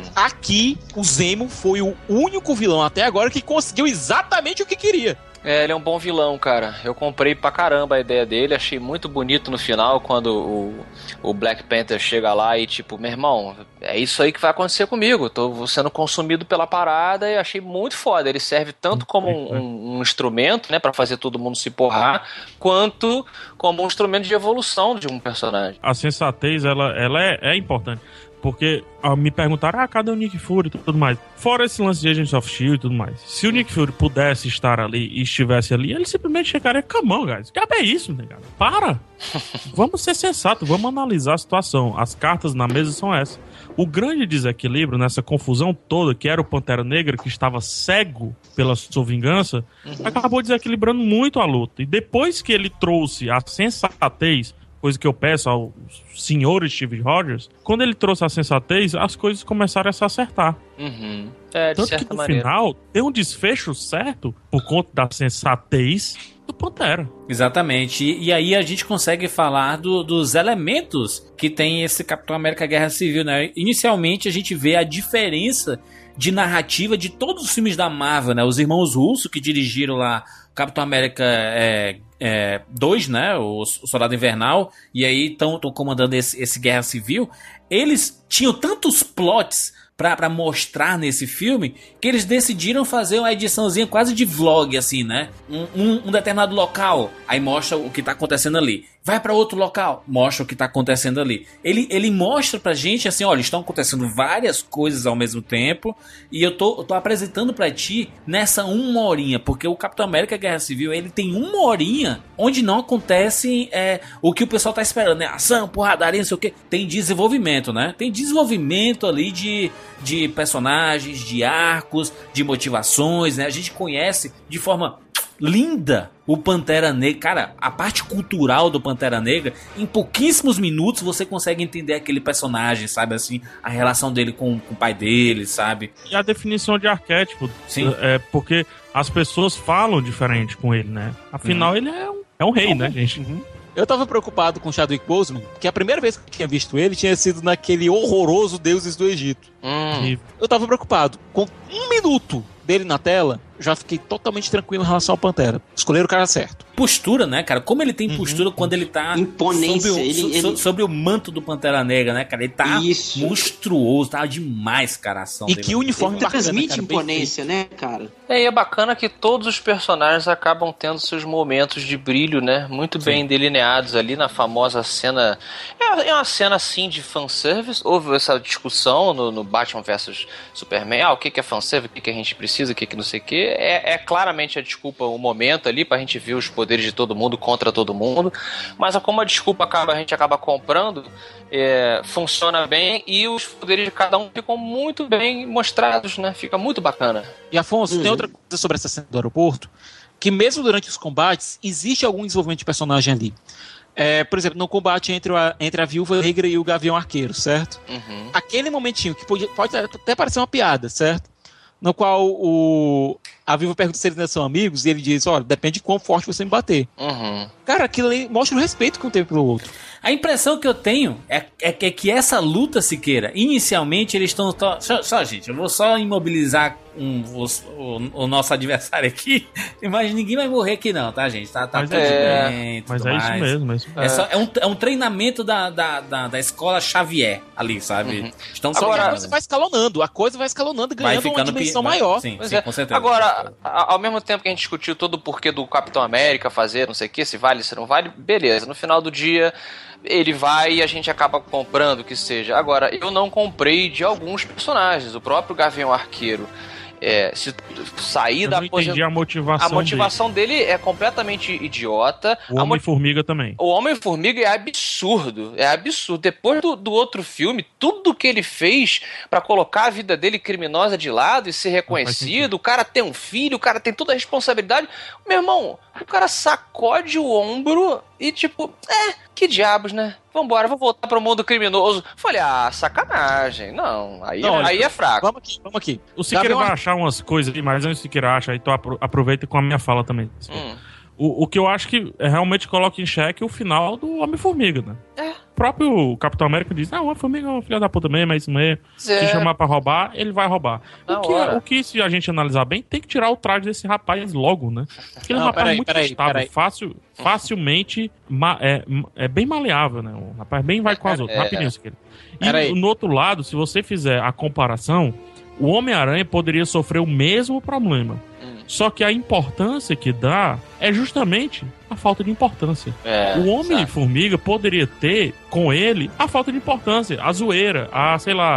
Aqui, o Zemo foi o único vilão até agora que conseguiu exatamente o que queria. Ele é um bom vilão, cara. Eu comprei pra caramba a ideia dele, achei muito bonito no final, quando o Black Panther chega lá e tipo, meu irmão, é isso aí que vai acontecer comigo, tô sendo consumido pela parada, e achei muito foda. Ele serve tanto como um instrumento, né, pra fazer todo mundo se porrar, quanto como um instrumento de evolução de um personagem. A sensatez, ela é importante. Porque me perguntaram, cadê o Nick Fury e tudo mais. Fora esse lance de Agents of S.H.I.E.L.D. e tudo mais. Se o Nick Fury pudesse estar ali e estivesse ali, ele simplesmente chegaria, come on, guys. Que é isso, né, cara? Para! Vamos ser sensatos, vamos analisar a situação. As cartas na mesa são essas. O grande desequilíbrio nessa confusão toda, que era o Pantera Negra, que estava cego pela sua vingança, acabou desequilibrando muito a luta. E depois que ele trouxe a sensatez, coisa que eu peço ao senhor Steve Rogers, quando ele trouxe a sensatez, as coisas começaram a se acertar. Tanto que no final tem um desfecho certo por conta da sensatez do Pantera. Exatamente. E aí a gente consegue falar dos elementos que tem esse Capitão América Guerra Civil, né? Inicialmente a gente vê a diferença de narrativa de todos os filmes da Marvel, né? Os irmãos Russo que dirigiram lá Capitão América 2, né? O Soldado Invernal, e aí estão comandando esse Guerra Civil. Eles tinham tantos plots pra mostrar nesse filme, que eles decidiram fazer uma ediçãozinha quase de vlog, assim, né? Um determinado local, aí mostra o que tá acontecendo ali. Vai pra outro local, mostra o que tá acontecendo ali. Ele mostra pra gente, assim, olha, estão acontecendo várias coisas ao mesmo tempo, e eu tô apresentando pra ti nessa 1 horinha, porque o Capitão América Guerra Civil, ele tem 1 horinha onde não acontece o que o pessoal tá esperando, né? Ação, porradaria, não sei o que. Tem desenvolvimento, né? Tem desenvolvimento ali de personagens, de arcos, de motivações, né? A gente conhece de forma linda o Pantera Negra, cara, a parte cultural do Pantera Negra, em pouquíssimos minutos você consegue entender aquele personagem, sabe, assim, a relação dele com o pai dele, sabe? E a definição de arquétipo, sim, porque as pessoas falam diferente com ele, né? Afinal, ele é um rei, né, gente? Eu tava preocupado com o Chadwick Boseman, porque a primeira vez que eu tinha visto ele tinha sido naquele horroroso Deuses do Egito. Eu tava preocupado. Com 1 minuto dele na tela, já fiquei totalmente tranquilo em relação ao Pantera. Escolheram o cara certo. Postura, né, cara? Como ele tem postura quando ele tá sobre o manto do Pantera Negra, né, cara? Ele tá monstruoso, tá demais, cara, a ação e dele. Que uniforme bacana, transmite imponência, né, cara? E é bacana que todos os personagens acabam tendo seus momentos de brilho, né? Muito bem delineados ali na famosa cena. É uma cena, assim, de fanservice. Houve essa discussão no Batman vs Superman. O que é fanservice, o que a gente precisa, o que não sei o que. É claramente a desculpa, o momento ali pra gente ver os poderes de todo mundo contra todo mundo, mas como a desculpa a gente acaba comprando, funciona bem e os poderes de cada um ficam muito bem mostrados, né? Fica muito bacana. E Afonso, tem outra coisa sobre essa cena do aeroporto, que mesmo durante os combates, existe algum desenvolvimento de personagem ali. Por exemplo, no combate entre a Viúva Negra e o Gavião Arqueiro, certo? Aquele momentinho que pode até parecer uma piada, certo? No qual a Viúva pergunta se eles não são amigos e ele diz, olha, depende de quão forte você me bater. Cara, aquilo ali mostra o respeito que um tem pelo outro. A impressão que eu tenho é que essa luta, Siqueira, inicialmente eles estão... Só, gente, eu vou só imobilizar o nosso adversário aqui, mas ninguém vai morrer aqui não, tá, gente? Tá tudo bem, mas é isso mesmo. É um treinamento da escola Xavier ali, sabe? Agora, a coisa vai escalonando, ganhando uma dimensão maior. Sim, com certeza. Agora, ao mesmo tempo que a gente discutiu todo o porquê do Capitão América fazer, não sei o que, se vale, se não vale, beleza. No final do dia, ele vai e a gente acaba comprando o que seja. Agora, eu não comprei de alguns personagens. O próprio Gavião Arqueiro. Se sair da a motivação dele é completamente idiota. O Homem-Formiga também. O Homem-Formiga é absurdo. Depois do outro filme, tudo que ele fez pra colocar a vida dele criminosa de lado e ser reconhecido, o cara tem um filho, o cara tem toda a responsabilidade. Meu irmão, o cara sacode o ombro e tipo, que diabos, né? Vambora, vou voltar pro mundo criminoso. Falei, sacanagem. Não, aí é fraco. Vamos aqui. O Siqueira vai achar umas coisas ali, mas antes do Siqueira acha, aí tu aproveita com a minha fala também. O que eu acho que realmente coloca em xeque o final do Homem-Formiga, né? O próprio Capitão América diz, o Homem-Formiga é um filho da puta mesmo, é isso mesmo. Se chamar pra roubar, ele vai roubar. O que, se a gente analisar bem, tem que tirar o traje desse rapaz logo, né? Porque ele é um rapaz muito estável, facilmente, é bem maleável, né? Um rapaz bem vai com as outras, rapidinho isso aqui. E no outro lado, se você fizer a comparação, o Homem-Aranha poderia sofrer o mesmo problema. Só que a importância que dá é justamente a falta de importância. O Homem-Formiga poderia ter com ele a falta de importância, a zoeira, sei lá,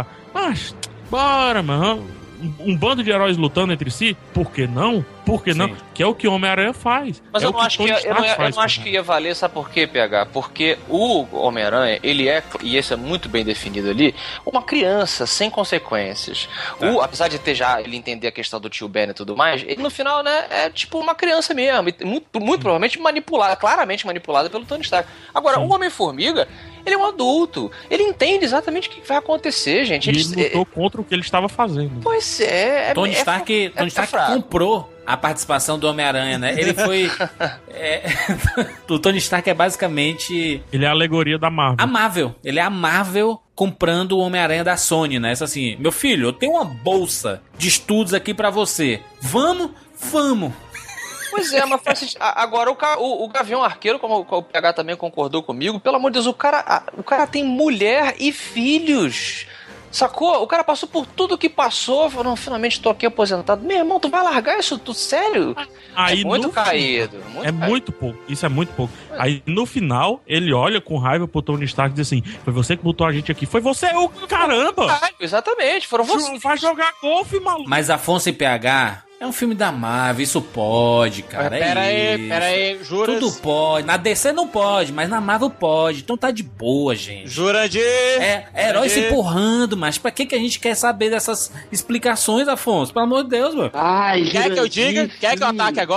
bora, mano. Um bando de heróis lutando entre si, por que não? Por que não? Que é o que o Homem-Aranha faz. Mas eu não acho que ia valer, sabe por quê, PH? Porque o Homem-Aranha, ele é, e isso é muito bem definido ali, uma criança sem consequências. Apesar de ter já ele entender a questão do tio Ben e tudo mais, ele no final, né, é tipo uma criança mesmo, muito provavelmente claramente manipulada pelo Tony Stark. Agora, o Homem-Formiga, ele é um adulto. Ele entende exatamente o que vai acontecer, gente. Ele lutou contra o que ele estava fazendo. Pois é. Tony Stark comprou a participação do Homem-Aranha, né? Ele foi... o Tony Stark é basicamente... Ele é a alegoria da Marvel. A Marvel. Ele é a Marvel comprando o Homem-Aranha da Sony, né? Isso assim, meu filho, eu tenho uma bolsa de estudos aqui pra você. Vamos? Pois é, mas faz sentido. Agora, o Gavião Arqueiro, como o PH também concordou comigo, pelo amor de Deus, o cara tem mulher e filhos. Sacou? O cara passou por tudo que passou, falou, não, finalmente tô aqui aposentado. Meu irmão, tu vai largar isso tudo? Sério? Aí, muito caído. Muito pouco. Isso é muito pouco. Aí, no final, ele olha com raiva pro Tony Stark e diz assim, foi você que botou a gente aqui. Foi você, caramba! Exatamente, foram vocês. Vai jogar golfe, maluco. Mas Afonso e PH... é um filme da Marvel, isso pode, cara. Pera aí, jura? Tudo pode. Na DC não pode, mas na Marvel pode. Então tá de boa, gente. Jurandir! Herói se empurrando, mas pra que a gente quer saber dessas explicações, Afonso? Pelo amor de Deus, mano. Quer que eu diga? Quer que eu ataque agora?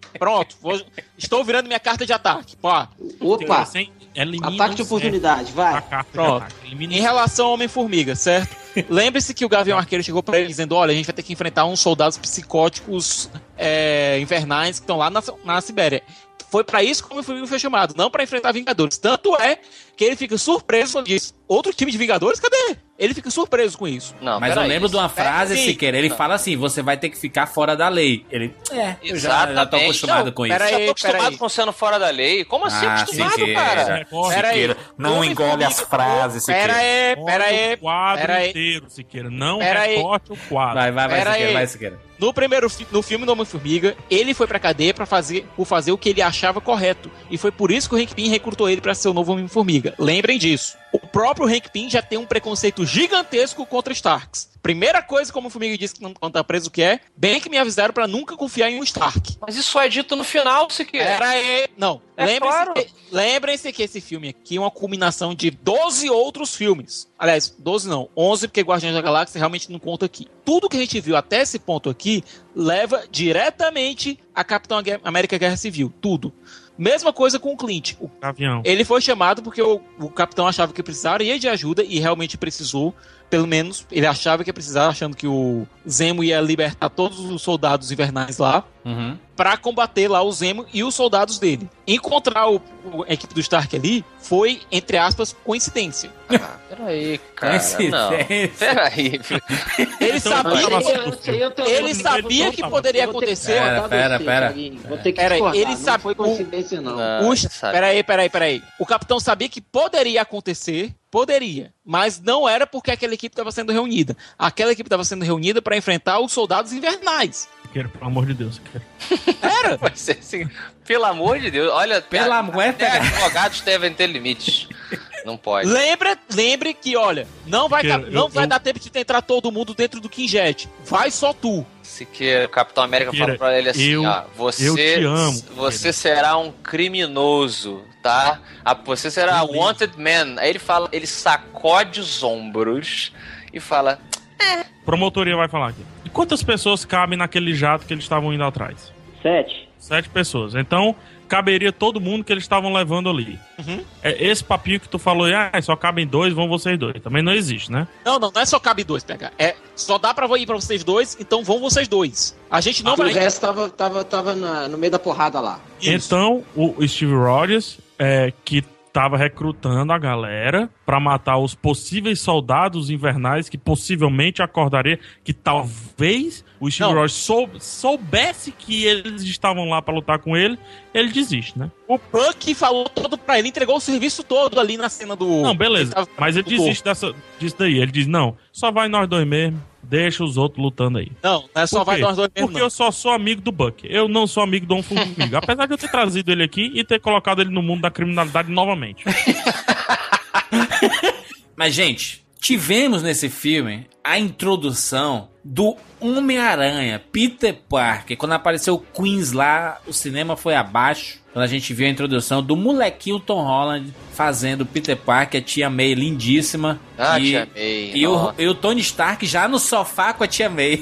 Pronto, estou virando minha carta de ataque. Opa! Ataque de oportunidade, vai. Pronto. Em relação ao Homem-Formiga, certo? Lembre-se que o Gavião Arqueiro chegou pra ele dizendo: olha, a gente vai ter que enfrentar uns soldados psicóticos invernais que estão lá na Sibéria. Foi pra isso que o Homem-Formiga foi chamado, não pra enfrentar Vingadores. Tanto é que ele fica surpreso quando diz: outro time de Vingadores? Cadê? Ele fica surpreso com isso. Não, mas eu lembro de uma frase, Siqueira, ele fala assim: você vai ter que ficar fora da lei. Ele, eu já tô acostumado com isso. Já tô acostumado com sendo fora da lei. Como assim acostumado, cara? Siqueira, não engole as frases, Siqueira. Pera aí. O quadro inteiro, Siqueira. Não recorte o quadro. Vai, Siqueira. No filme do Homem-Formiga, ele foi pra cadeia por fazer o que ele achava correto. E foi por isso que o Hank Pym recrutou ele pra ser o novo Homem-Formiga. Lembrem disso. O próprio Hank Pym já tem um preconceito gigantesco contra Starks. Primeira coisa, como o Formiga disse quando tá preso, que é: bem que me avisaram pra nunca confiar em um Stark. Mas isso é dito no final, se quer. Pera aí. Não. Lembrem-se que esse filme aqui é uma culminação de 12 outros filmes. Aliás, 12 não, 11, porque Guardiões da Galáxia realmente não conta aqui. Tudo que a gente viu até esse ponto aqui leva diretamente a Capitão América Guerra Civil. Tudo. Mesma coisa com o Clint. O Gavião. Ele foi chamado porque o capitão achava que precisaria de ajuda e realmente precisou. Pelo menos ele achava que ia precisar, achando que o Zemo ia libertar todos os soldados invernais lá pra combater lá o Zemo e os soldados dele. Encontrar a equipe do Stark ali foi, entre aspas, coincidência. Peraí, cara. Não. Peraí. Ele sabia que poderia acontecer. Pera. Vou ter que discordar, ele não foi coincidência, não. Peraí. O capitão sabia que poderia acontecer. Poderia, mas não era porque aquela equipe estava sendo reunida. Aquela equipe estava sendo reunida para enfrentar os soldados invernais. Pelo amor de Deus. Era? Vai ser assim, pelo amor de Deus. Olha, até advogados devem ter limites. Não pode. Lembre que, olha, não vai dar tempo de entrar todo mundo dentro do Kingjet. Vai só tu. Que o Capitão América fala pra ele assim: eu te amo. Você será um criminoso, tá? Você será wanted man. Aí ele sacode os ombros e fala: Promotoria vai falar aqui. E quantas pessoas cabem naquele jato que eles estavam indo atrás? 7 pessoas. Então, caberia todo mundo que eles estavam levando ali. Esse papinho que tu falou, só cabem 2, vão vocês 2. Também não existe, né? Não é só cabe 2, PH. Só dá pra ir pra vocês 2, então vão vocês 2. A gente não vai... O resto tava no meio da porrada lá. Isso. Então, o Steve Rogers, que tava recrutando a galera pra matar os possíveis soldados invernais que possivelmente acordaria, que talvez o Steve Rogers soubesse que eles estavam lá pra lutar com ele desiste, né? O Buck falou todo pra ele, entregou o serviço todo ali na cena do... Não, beleza, mas ele desiste disso daí. Ele diz: não, só vai nós dois mesmo. Deixa os outros lutando aí. Não é só vai nós dois mesmo. Porque eu só sou amigo do Buck. Eu não sou amigo do Homem-Formiga. Apesar de eu ter trazido ele aqui e ter colocado ele no mundo da criminalidade novamente. Mas, gente, tivemos nesse filme a introdução do Homem-Aranha, Peter Parker. Quando apareceu o Queens lá, o cinema foi abaixo. Quando a gente viu a introdução do molequinho Tom Holland fazendo Peter Parker, a tia May lindíssima. Tia May. E o Tony Stark já no sofá com a tia May.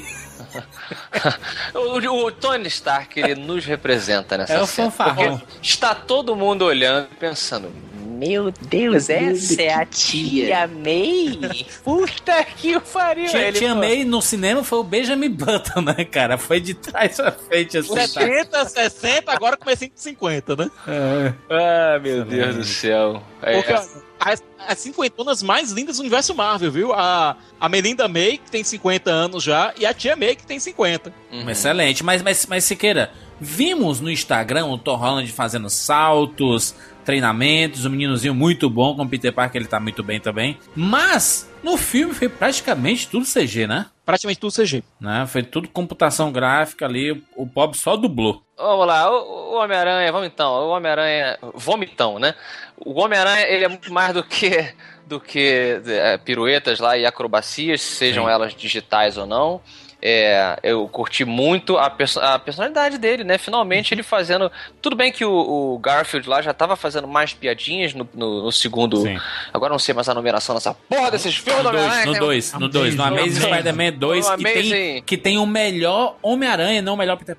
o Tony Stark, ele nos representa nessa cena. Fanfarrão. Está todo mundo olhando e pensando: meu Deus, essa é a tia May? Puta que pariu. Tia May no cinema foi o Benjamin Button, né, cara? Foi de trás pra frente. Assim, 70, 60, agora comecei em 50, né? Meu Deus do céu. Porque as 50 mais lindas do universo Marvel, viu? A Melinda May, que tem 50 anos já, e a tia May, que tem 50. Excelente. Mas Siqueira, vimos no Instagram o Tom Holland fazendo saltos, treinamentos, um meninozinho muito bom, com o Peter Parker, ele tá muito bem também. Mas no filme foi praticamente tudo CG, né? Praticamente tudo CG. Né? Foi tudo computação gráfica ali, o Bob só dublou. Vamos lá, o Homem-Aranha, vamos então, o Homem-Aranha, vomitão, né? O Homem-Aranha, ele é muito mais do que piruetas lá e acrobacias, sejam elas digitais ou não. Eu curti muito a personalidade dele, né? Finalmente ele fazendo... Tudo bem que o Garfield lá já tava fazendo mais piadinhas no segundo... Sim. Agora não sei mais a numeração dessa porra desses filmes do Homem-Aranha. No Amazing Spider-Man 2, que tem o melhor Homem-Aranha, não o melhor Peter Parker.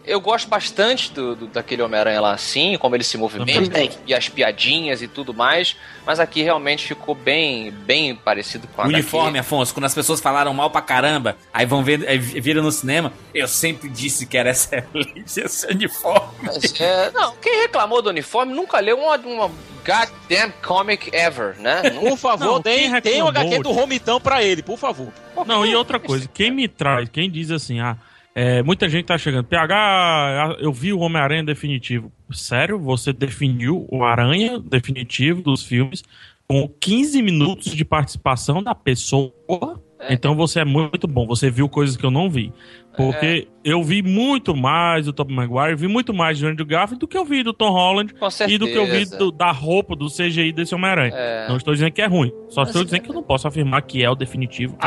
Eu gosto bastante daquele Homem-Aranha lá assim, como ele se movimenta e as piadinhas e tudo mais, mas aqui realmente ficou bem parecido com a uniforme, Afonso, quando as pessoas falaram mal pra caramba, aí vão ver, aí viram no cinema, eu sempre disse que era excelente esse uniforme. Mas, não, quem reclamou do uniforme nunca leu uma goddamn comic ever, né? Por favor, tem o HQ do Romitão pra ele, por favor. Não, e outra coisa, quem diz assim, muita gente tá chegando, PH, eu vi o Homem-Aranha definitivo. Sério? Você definiu o Aranha definitivo dos filmes com 15 minutos de participação da pessoa? Então você é muito bom, você viu coisas que eu não vi. Porque eu vi muito mais do Tobey Maguire, vi muito mais de Andrew Garfield do que eu vi do Tom Holland e do que eu vi da roupa, do CGI desse Homem-Aranha. Não estou dizendo que é ruim, só estou dizendo que eu não posso afirmar que é o definitivo.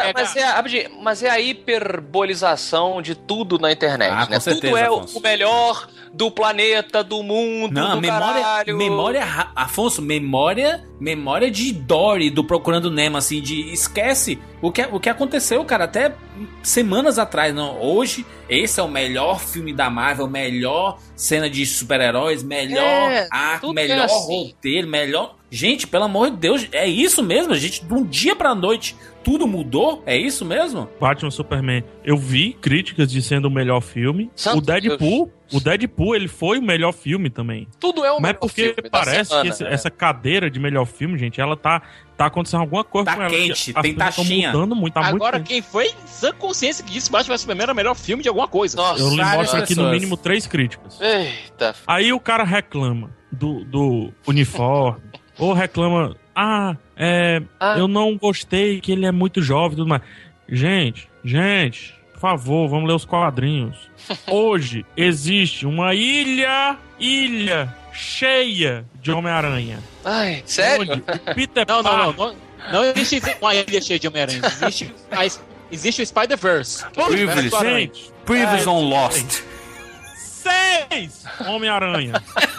Mas é a hiperbolização de tudo na internet, né? Com certeza, tudo é Afonso. o melhor do planeta, do mundo, do caralho. Afonso, memória de Dory, do Procurando Nemo, assim, esquece o que aconteceu, cara, até semanas atrás. Não, hoje esse é o melhor filme da Marvel, melhor cena de super-heróis, melhor arco, melhor roteiro, melhor... Gente, pelo amor de Deus, é isso mesmo, gente? De um dia pra noite, tudo mudou? É isso mesmo? Batman Superman, eu vi críticas de sendo o melhor filme. O Deadpool, ele foi o melhor filme também. Tudo é o melhor filme. Mas porque parece semana, que essa cadeira de melhor filme, gente, ela tá acontecendo alguma coisa com ela. Quente, tem taxinha. Mudando muito, Agora, muito quem foi em sã consciência que disse Batman Superman era o melhor filme de alguma coisa? Nossa, eu lhe mostro aqui no mínimo 3 críticas. Eita. Aí o cara reclama do uniforme, ou reclama, eu não gostei, que ele é muito jovem e tudo mais. Gente, por favor, vamos ler os quadrinhos. Hoje existe uma ilha cheia de Homem-Aranha. Ai, sério? Onde o Peter Parker... Não existe uma ilha cheia de Homem-Aranha. Existe o Spider-Verse. Previous on Lost. 6 Homem-Aranha.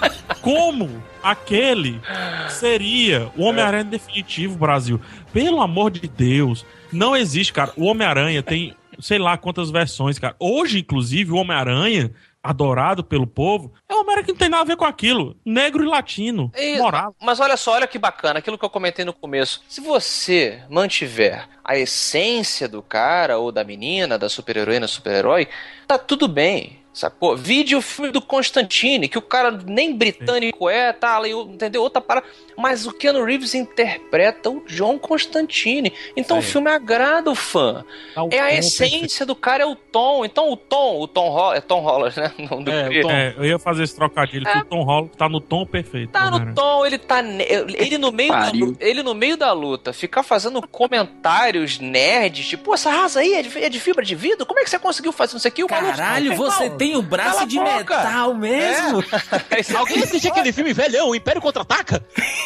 Como aquele seria o Homem-Aranha definitivo, Brasil? Pelo amor de Deus, não existe, cara. O Homem-Aranha tem sei lá quantas versões, cara. Hoje, inclusive, o Homem-Aranha, adorado pelo povo, é um Homem-Aranha que não tem nada a ver com aquilo. Negro e latino. Moral. Mas olha só, olha que bacana, aquilo que eu comentei no começo. Se você mantiver a essência do cara ou da menina, da super-heroína, super-herói, tá tudo bem. Sacou? Vide o filme do Constantine, que o cara nem britânico tá ali, entendeu? Outra parada. Mas o Keanu Reeves interpreta o John Constantine. Então o filme agrada o fã. A essência do cara é o Tom. Então o Tom Holland, né? Eu ia fazer esse trocadilho, que o Tom Holland tá no tom perfeito. Tá no tom, ele no meio da luta, ficar fazendo comentários nerds, tipo, essa raça aí é de fibra de vidro? Como é que você conseguiu fazer isso aqui? Caralho, você tem o braço de metal mesmo? Alguém assistiu aquele filme velhão, o Império Contra-Ataca?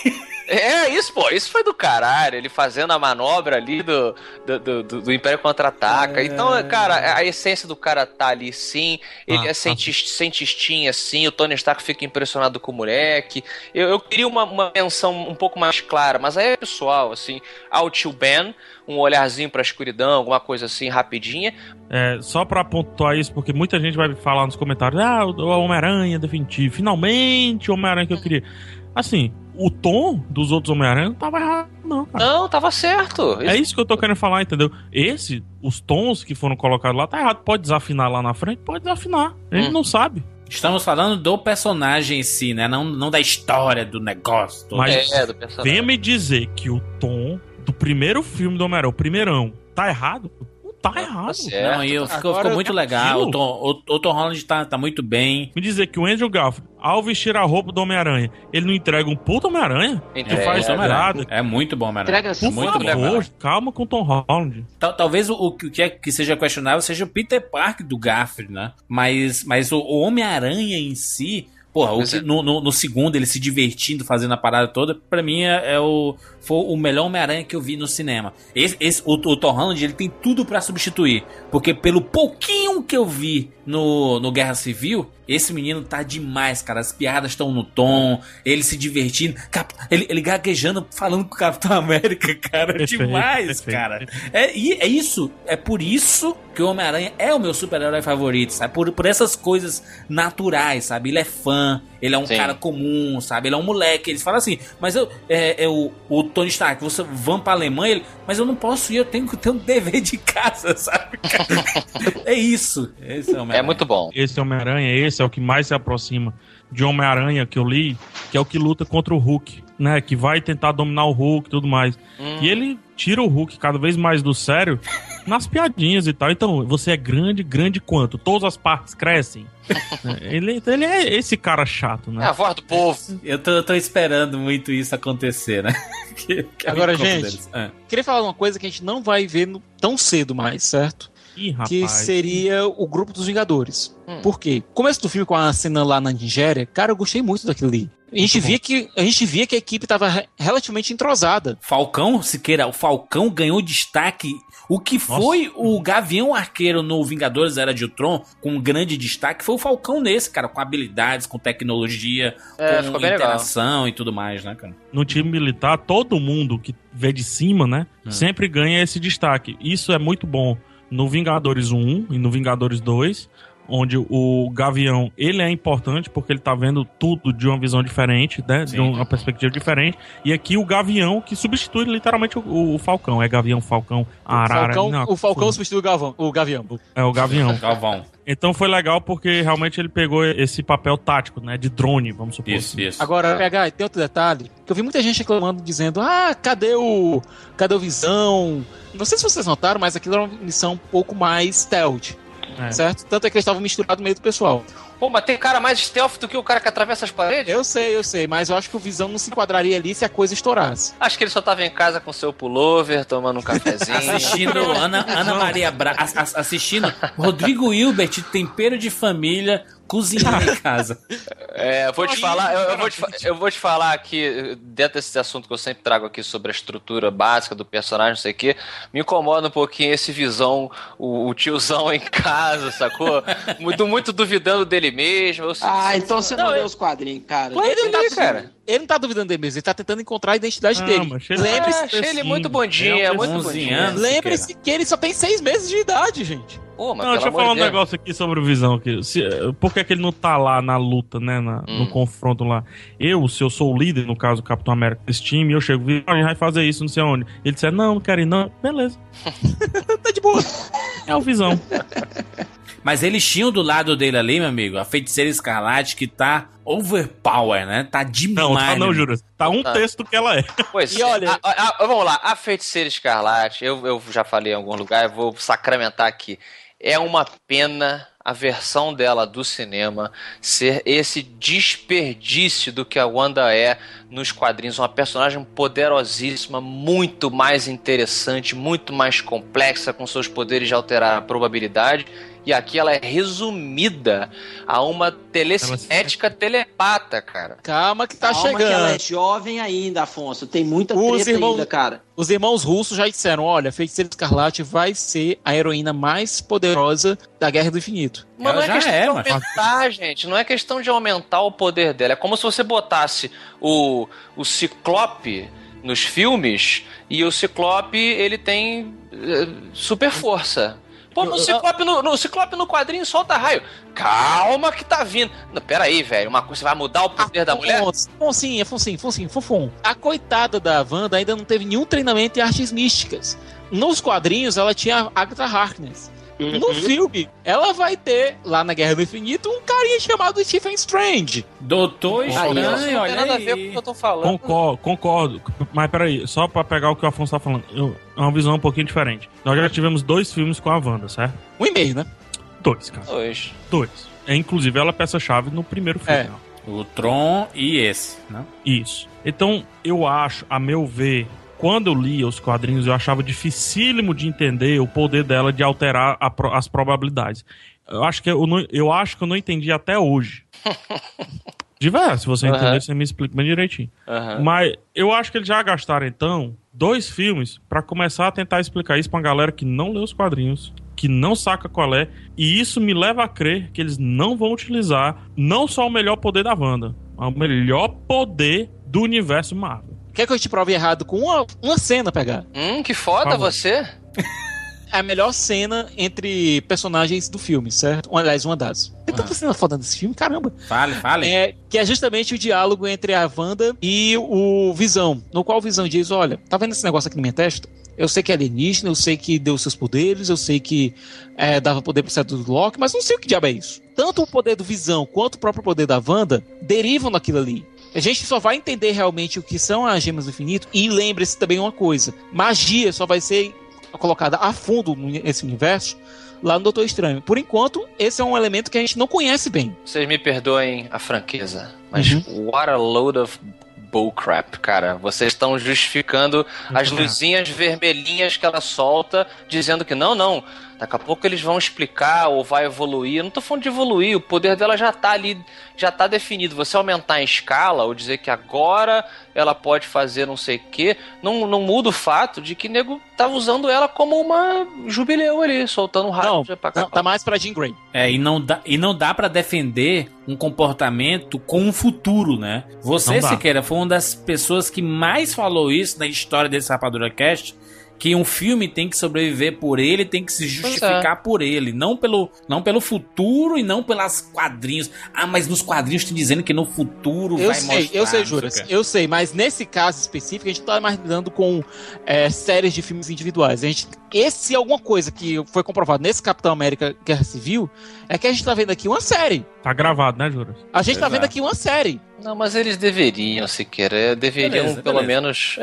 Isso foi do caralho, ele fazendo a manobra ali do Império Contra-Ataca. Então, cara, a essência do cara tá ali sim, ele é cientistinha assim, o Tony Stark fica impressionado com o moleque. Eu queria uma menção um pouco mais clara, mas aí é pessoal, assim, ao tio Ben, um olharzinho pra escuridão, alguma coisa assim, rapidinha. Só pra pontuar isso, porque muita gente vai falar nos comentários, o Homem-Aranha definitivo, finalmente o Homem-Aranha que eu queria. Assim, o tom dos outros Homem-Aranha não tava errado, não, cara. Não, tava certo. É isso que eu tô querendo falar, entendeu? Os tons que foram colocados lá, tá errado. Pode desafinar lá na frente? Pode desafinar. A gente não sabe. Estamos falando do personagem em si, né? Não da história, do negócio. Mas do personagem. Venha me dizer que o tom do primeiro filme do Homem-Aranha, o primeirão, tá errado? Tá errado. Não, ficou muito legal. O Tom Holland tá muito bem. Me dizer que o Andrew Garfield, ao vestir a roupa do Homem-Aranha, ele não entrega um puto Homem-Aranha? Faz Homem-Aranha. É muito bom, Homem-Aranha. Entrega por muito favor, calma com o Tom Holland. Talvez o que seja questionável seja o Peter Parker do Garfield, né? Mas o Homem-Aranha em si... Porra, no segundo, ele se divertindo, fazendo a parada toda, pra mim foi o melhor Homem-Aranha que eu vi no cinema. O Tom Holland, ele tem tudo pra substituir. Porque pelo pouquinho que eu vi no Guerra Civil, esse menino tá demais, cara. As piadas estão no tom, ele se divertindo, ele gaguejando, falando com o Capitão América, cara. Perfeito, demais, perfeito. cara. É por isso que o Homem-Aranha é o meu super-herói favorito, sabe? Por essas coisas naturais, sabe? Ele é fã, ele é um cara comum, sabe? Ele é um moleque. Eles falam assim, mas o Tony Stark, você vamos pra Alemanha, mas eu não posso ir, eu tenho que ter um dever de casa, sabe? É isso. Esse é o Homem-Aranha. É muito bom. Esse Homem-Aranha, esse é o que mais se aproxima de Homem-Aranha que eu li, que é o que luta contra o Hulk, né? Que vai tentar dominar o Hulk e tudo mais. E ele tira o Hulk cada vez mais do sério nas piadinhas e tal. Então, você é grande quanto? Todas as partes crescem. Ele é esse cara chato, né? É a voz do povo. Eu tô esperando muito isso acontecer, né? Agora, gente, queria falar uma coisa que a gente não vai ver tão cedo mais, certo? Que seria o grupo dos Vingadores. Por quê? Começo do filme com a cena lá na Nigéria, cara, eu gostei muito daquilo ali. A gente via que a equipe estava relativamente entrosada. O Falcão ganhou destaque. O que foi o Gavião Arqueiro no Vingadores Era de Ultron, com um grande destaque, foi o Falcão nesse, cara, com habilidades, com tecnologia, com interação e tudo mais, né, cara? No time militar, todo mundo que vê de cima, né, sempre ganha esse destaque. Isso é muito bom no Vingadores 1 e no Vingadores 2, onde o Gavião, ele é importante porque ele tá vendo tudo de uma visão diferente, né? Sim. De uma perspectiva diferente. E aqui o Gavião, que substitui literalmente o Falcão. É Gavião, Falcão, Arara... O Falcão substitui o Gavião. É o Gavião. Galvão. Então foi legal porque realmente ele pegou esse papel tático, né? De drone, vamos supor. Isso. Agora, PH, tem outro detalhe, que eu vi muita gente reclamando, dizendo, cadê o Visão? Não sei se vocês notaram, mas aquilo era uma missão um pouco mais stealth. Certo? Tanto é que eles estavam misturados no meio do pessoal. Pô, mas tem cara mais stealth do que o cara que atravessa as paredes? Eu sei, mas eu acho que o Visão não se enquadraria ali se a coisa estourasse. Acho que ele só tava em casa com seu pullover, tomando um cafezinho. Assistindo Ana Maria assistindo Rodrigo Hilbert, Tempero de Família, cozinhando em casa. Eu vou te falar aqui, dentro desse assunto que eu sempre trago aqui sobre a estrutura básica do personagem, não sei o que, me incomoda um pouquinho esse Visão, o tiozão em casa, sacou? Muito duvidando dele mesmo. Então você não leu os quadrinhos, cara. Ele não tá duvidando dele mesmo, ele tá tentando encontrar a identidade dele. Lembre-se, achei ele muito bondinho, muito bondinho. Lembre-se que ele só tem 6 meses de idade, gente. Pô, mas deixa eu falar um negócio aqui sobre o Visão. Por que ele não tá lá na luta, né? No confronto lá? Se eu sou o líder, no caso, do Capitão América desse time, eu chego, a gente vai fazer isso, não sei onde. Ele disser, não quero ir, não. Beleza. Tá de boa. É o Visão. Mas eles tinham do lado dele ali, meu amigo, a Feiticeira Escarlate, que tá overpower, né? Tá demais. Não, Júlio. Tá um terço do que ela é. Pois e olha, vamos lá. A Feiticeira Escarlate, eu já falei em algum lugar, eu vou sacramentar aqui. É uma pena a versão dela do cinema ser esse desperdício do que a Wanda é nos quadrinhos. Uma personagem poderosíssima, muito mais interessante, muito mais complexa, com seus poderes de alterar a probabilidade. E aqui ela é resumida a uma telecinética telepata, cara. Calma que tá chegando. Que ela é jovem ainda, Afonso. Tem muita treta ainda, cara. Os irmãos russos já disseram, olha, a Feiticeira Escarlate vai ser a heroína mais poderosa da Guerra do Infinito. Mas não é questão de aumentar, gente. Não é questão de aumentar o poder dela. É como se você botasse o Ciclope nos filmes e o Ciclope, ele tem super força. Pô, no Ciclope no quadrinho solta raio. Calma que tá vindo. Não, pera aí, velho. Uma coisa, você vai mudar o poder da mulher? Fofum. A coitada da Wanda ainda não teve nenhum treinamento em artes místicas. Nos quadrinhos, ela tinha a Agatha Harkness. No filme, ela vai ter, lá na Guerra do Infinito, um carinha chamado Stephen Strange. Doutor Estranho, não tem nada a ver com o que eu tô falando. Concordo. Mas peraí, só pra pegar o que o Afonso tá falando, é uma visão um pouquinho diferente. Nós já tivemos 2 filmes com a Wanda, certo? 1,5, né? 2, cara. 2. Inclusive, ela é peça-chave no primeiro filme. O Tron e esse, né? Isso. Então, eu acho, a meu ver, quando eu lia os quadrinhos, eu achava dificílimo de entender o poder dela de alterar as probabilidades. Eu acho que eu não entendi até hoje. De verdade, se você entender, você me explica bem direitinho. Mas eu acho que eles já gastaram, então, 2 filmes pra começar a tentar explicar isso pra uma galera que não lê os quadrinhos, que não saca qual é, e isso me leva a crer que eles não vão utilizar não só o melhor poder da Wanda, mas o melhor poder do universo Marvel. Quer que eu te prove errado com uma cena, pegar? Que foda você. É a melhor cena entre personagens do filme, certo? Aliás, uma das. Tem tanta cena foda desse filme, caramba. Fale. Que é justamente o diálogo entre a Wanda e o Visão, no qual o Visão diz, olha, tá vendo esse negócio aqui na minha testa? Eu sei que é alienígena, eu sei que deu seus poderes, eu sei que dava poder pro cetro do Loki, mas não sei o que diabo é isso. Tanto o poder do Visão quanto o próprio poder da Wanda derivam daquilo ali. A gente só vai entender realmente o que são as gemas do infinito, e lembre-se também uma coisa, magia só vai ser colocada a fundo nesse universo lá no Doutor Estranho. Por enquanto, esse é um elemento que a gente não conhece bem. Vocês me perdoem a franqueza, mas what a load of bullcrap, cara. Vocês estão justificando as luzinhas vermelhinhas que ela solta, dizendo que não, daqui a pouco eles vão explicar ou vai evoluir. Eu não tô falando de evoluir, o poder dela já tá ali, já tá definido. Você aumentar em escala ou dizer que agora ela pode fazer não sei o que, não muda o fato de que o nego tá usando ela como uma jubileu ali, soltando raio. Não, tá mais pra Jean Grey. E não dá pra defender um comportamento com um futuro, né? Você, Siqueira, foi uma das pessoas que mais falou isso na história desse Rapadura Cast, que um filme tem que sobreviver por ele, tem que se justificar por ele, não pelo futuro e não pelas quadrinhos. Mas nos quadrinhos tem dizendo que no futuro vai mostrar. Eu sei, Juras, eu sei, mas nesse caso específico a gente tá mais lidando com séries de filmes individuais. Esse é alguma coisa que foi comprovado nesse Capitão América Guerra Civil, é que a gente tá vendo aqui uma série. Tá gravado, né, Juras? A gente tá vendo aqui uma série. Não, mas eles deveriam, Siqueira, pelo menos...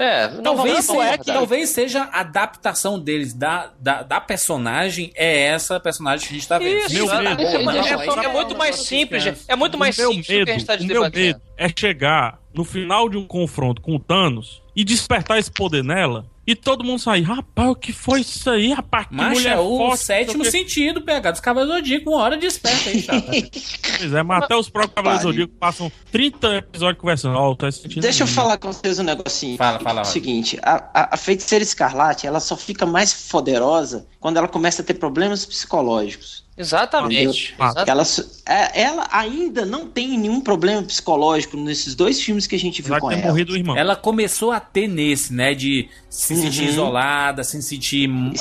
Talvez seja a adaptação deles da personagem, essa personagem que a gente tá vendo. É muito mais simples, é muito mais simples do que a gente tá debatendo. O meu medo é chegar no final de um confronto com o Thanos e despertar esse poder nela e todo mundo sair, rapaz, o que foi isso aí, rapaz? Que mulher forte. O sétimo sentido, PH, dos Cavaleiros do Zodíaco, uma hora desperta aí, tá? Pois é, mas até os próprios Cavaleiros do Zodíaco passam 30 episódios conversando. Deixa eu falar com vocês um negocinho. Fala. É o seguinte, a Feiticeira Escarlate, ela só fica mais poderosa quando ela começa a ter problemas psicológicos. Exatamente. Ela ainda não tem nenhum problema psicológico nesses dois filmes que a gente viu com ela. Ela começou a ter nesse, né, de se sentir isolada, se sentir mal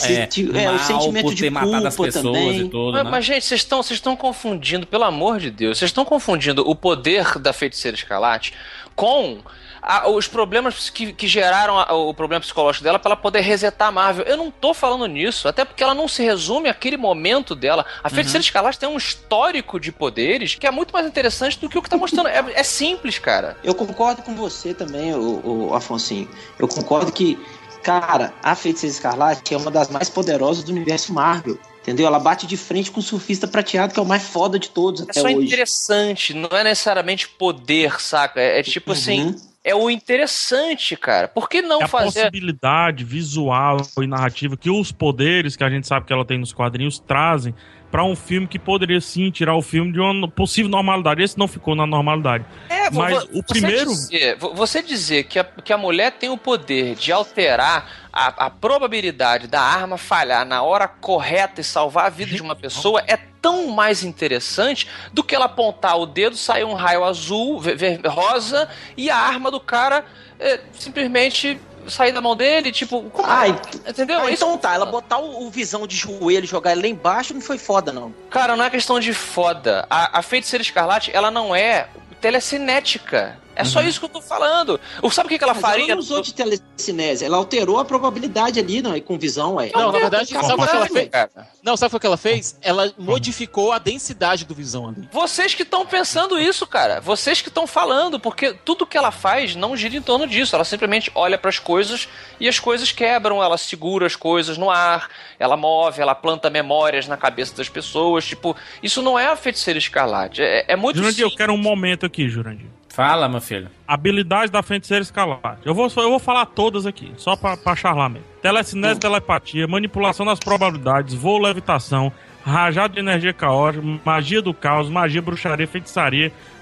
o sentimento por ter matado as pessoas também. E tudo. Mas gente, vocês estão confundindo, pelo amor de Deus, vocês estão confundindo o poder da Feiticeira Escarlate com os problemas que geraram o problema psicológico dela para ela poder resetar a Marvel. Eu não tô falando nisso, até porque ela não se resume àquele momento dela. A Feiticeira Escarlate tem um histórico de poderes que é muito mais interessante do que o que tá mostrando. É simples, cara. Eu concordo com você também, o Afonsinho. Eu concordo que, cara, a Feiticeira Escarlate é uma das mais poderosas do universo Marvel. Entendeu? Ela bate de frente com o Surfista Prateado, que é o mais foda de todos até hoje. É só interessante, não é necessariamente poder, saca? É tipo assim... É o interessante, cara. Por que não fazer... a possibilidade visual e narrativa que os poderes que a gente sabe que ela tem nos quadrinhos trazem para um filme que poderia sim tirar o filme de uma possível normalidade. Esse não ficou na normalidade. Mas o primeiro... Você dizer que a mulher tem o poder de alterar a probabilidade da arma falhar na hora correta e salvar a vida de uma pessoa é tão mais interessante do que ela apontar o dedo, sair um raio azul, rosa, e a arma do cara simplesmente sair da mão dele, tipo... entendeu? Então tá, ela botar o Visão de joelho e jogar ele lá embaixo não foi foda, não. Cara, não é questão de foda. A Feiticeira Escarlate, ela não é telecinética. É só isso que eu tô falando. Sabe o que ela faria? Ela não usou de telecinese, ela alterou a probabilidade ali, não, com visão, Não, na verdade, sabe o que ela fez? Não, sabe o que ela fez? Ela modificou a densidade do Visão ali. Vocês que estão pensando isso, cara. Vocês que estão falando, porque tudo que ela faz não gira em torno disso. Ela simplesmente olha pras coisas e as coisas quebram. Ela segura as coisas no ar, ela move, ela planta memórias na cabeça das pessoas. Tipo, isso não é a Feiticeira Escarlate. É muito Jurandir, eu quero um momento aqui, Jurandir. Fala, meu filho. Habilidade da Feiticeira Escarlate. Eu vou falar todas aqui, só pra charlar mesmo. Telecinese, telepatia, manipulação das probabilidades, voo, levitação, rajado de energia caótica, magia do caos, magia, bruxaria, feitiçaria,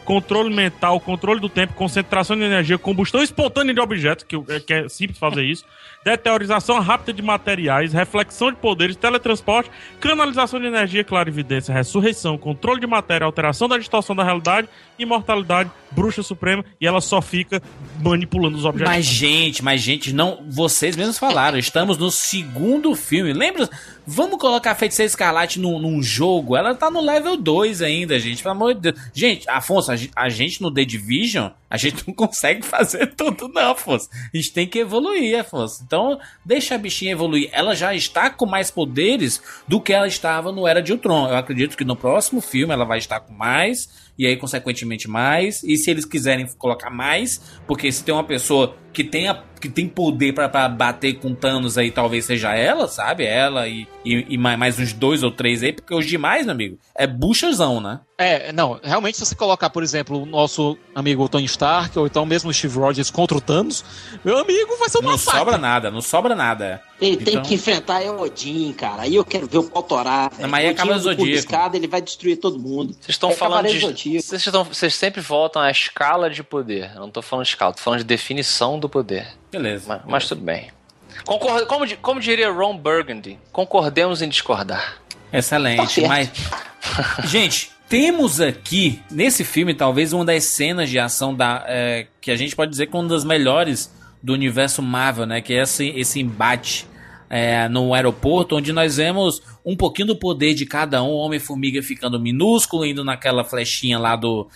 controle mental, controle do tempo, concentração de energia, combustão espontânea de objetos, que é simples fazer isso, deteriorização rápida de materiais, reflexão de poderes, teletransporte, canalização de energia, clarividência, ressurreição, controle de matéria, alteração da distorção da realidade, imortalidade, bruxa suprema, e ela só fica manipulando os objetos. Mas gente, não, vocês mesmos falaram, estamos no segundo filme, lembra? Vamos colocar a Feiticeira Escarlate num jogo, ela tá no level 2 ainda, gente, pelo amor de Deus. Gente, Afonso, a gente no The Division, a gente não consegue fazer tudo não, Afonso. A gente tem que evoluir, Afonso. Então, deixa a bichinha evoluir. Ela já está com mais poderes do que ela estava no Era de Ultron. Eu acredito que no próximo filme ela vai estar com mais, e aí, consequentemente, mais. E se eles quiserem colocar mais, porque se tem uma pessoa que tem poder pra bater com Thanos aí, talvez seja ela, sabe? Ela e mais uns 2 ou 3 aí, porque os demais, meu amigo, é buchazão, né? Não, realmente se você colocar, por exemplo, o nosso amigo Tony Stark, ou então mesmo o Steve Rogers contra o Thanos, meu amigo, vai ser uma massacre. Não sobra nada. Ele tem que enfrentar o Odin, cara. Aí eu quero ver o Pautorá. Mas aí acaba o Zodíaco. Ele vai destruir todo mundo. Vocês estão falando de... Vocês sempre voltam à escala de poder. Eu não tô falando de escala, tô falando de definição do poder. Beleza. Mas tudo bem. Como diria Ron Burgundy, concordemos em discordar. Excelente, mas... Gente, temos aqui, nesse filme, talvez uma das cenas de ação que a gente pode dizer que é uma das melhores do universo Marvel, né? Que é esse embate no aeroporto, onde nós vemos um pouquinho do poder de cada um. O Homem-Formiga ficando minúsculo, indo naquela flechinha lá do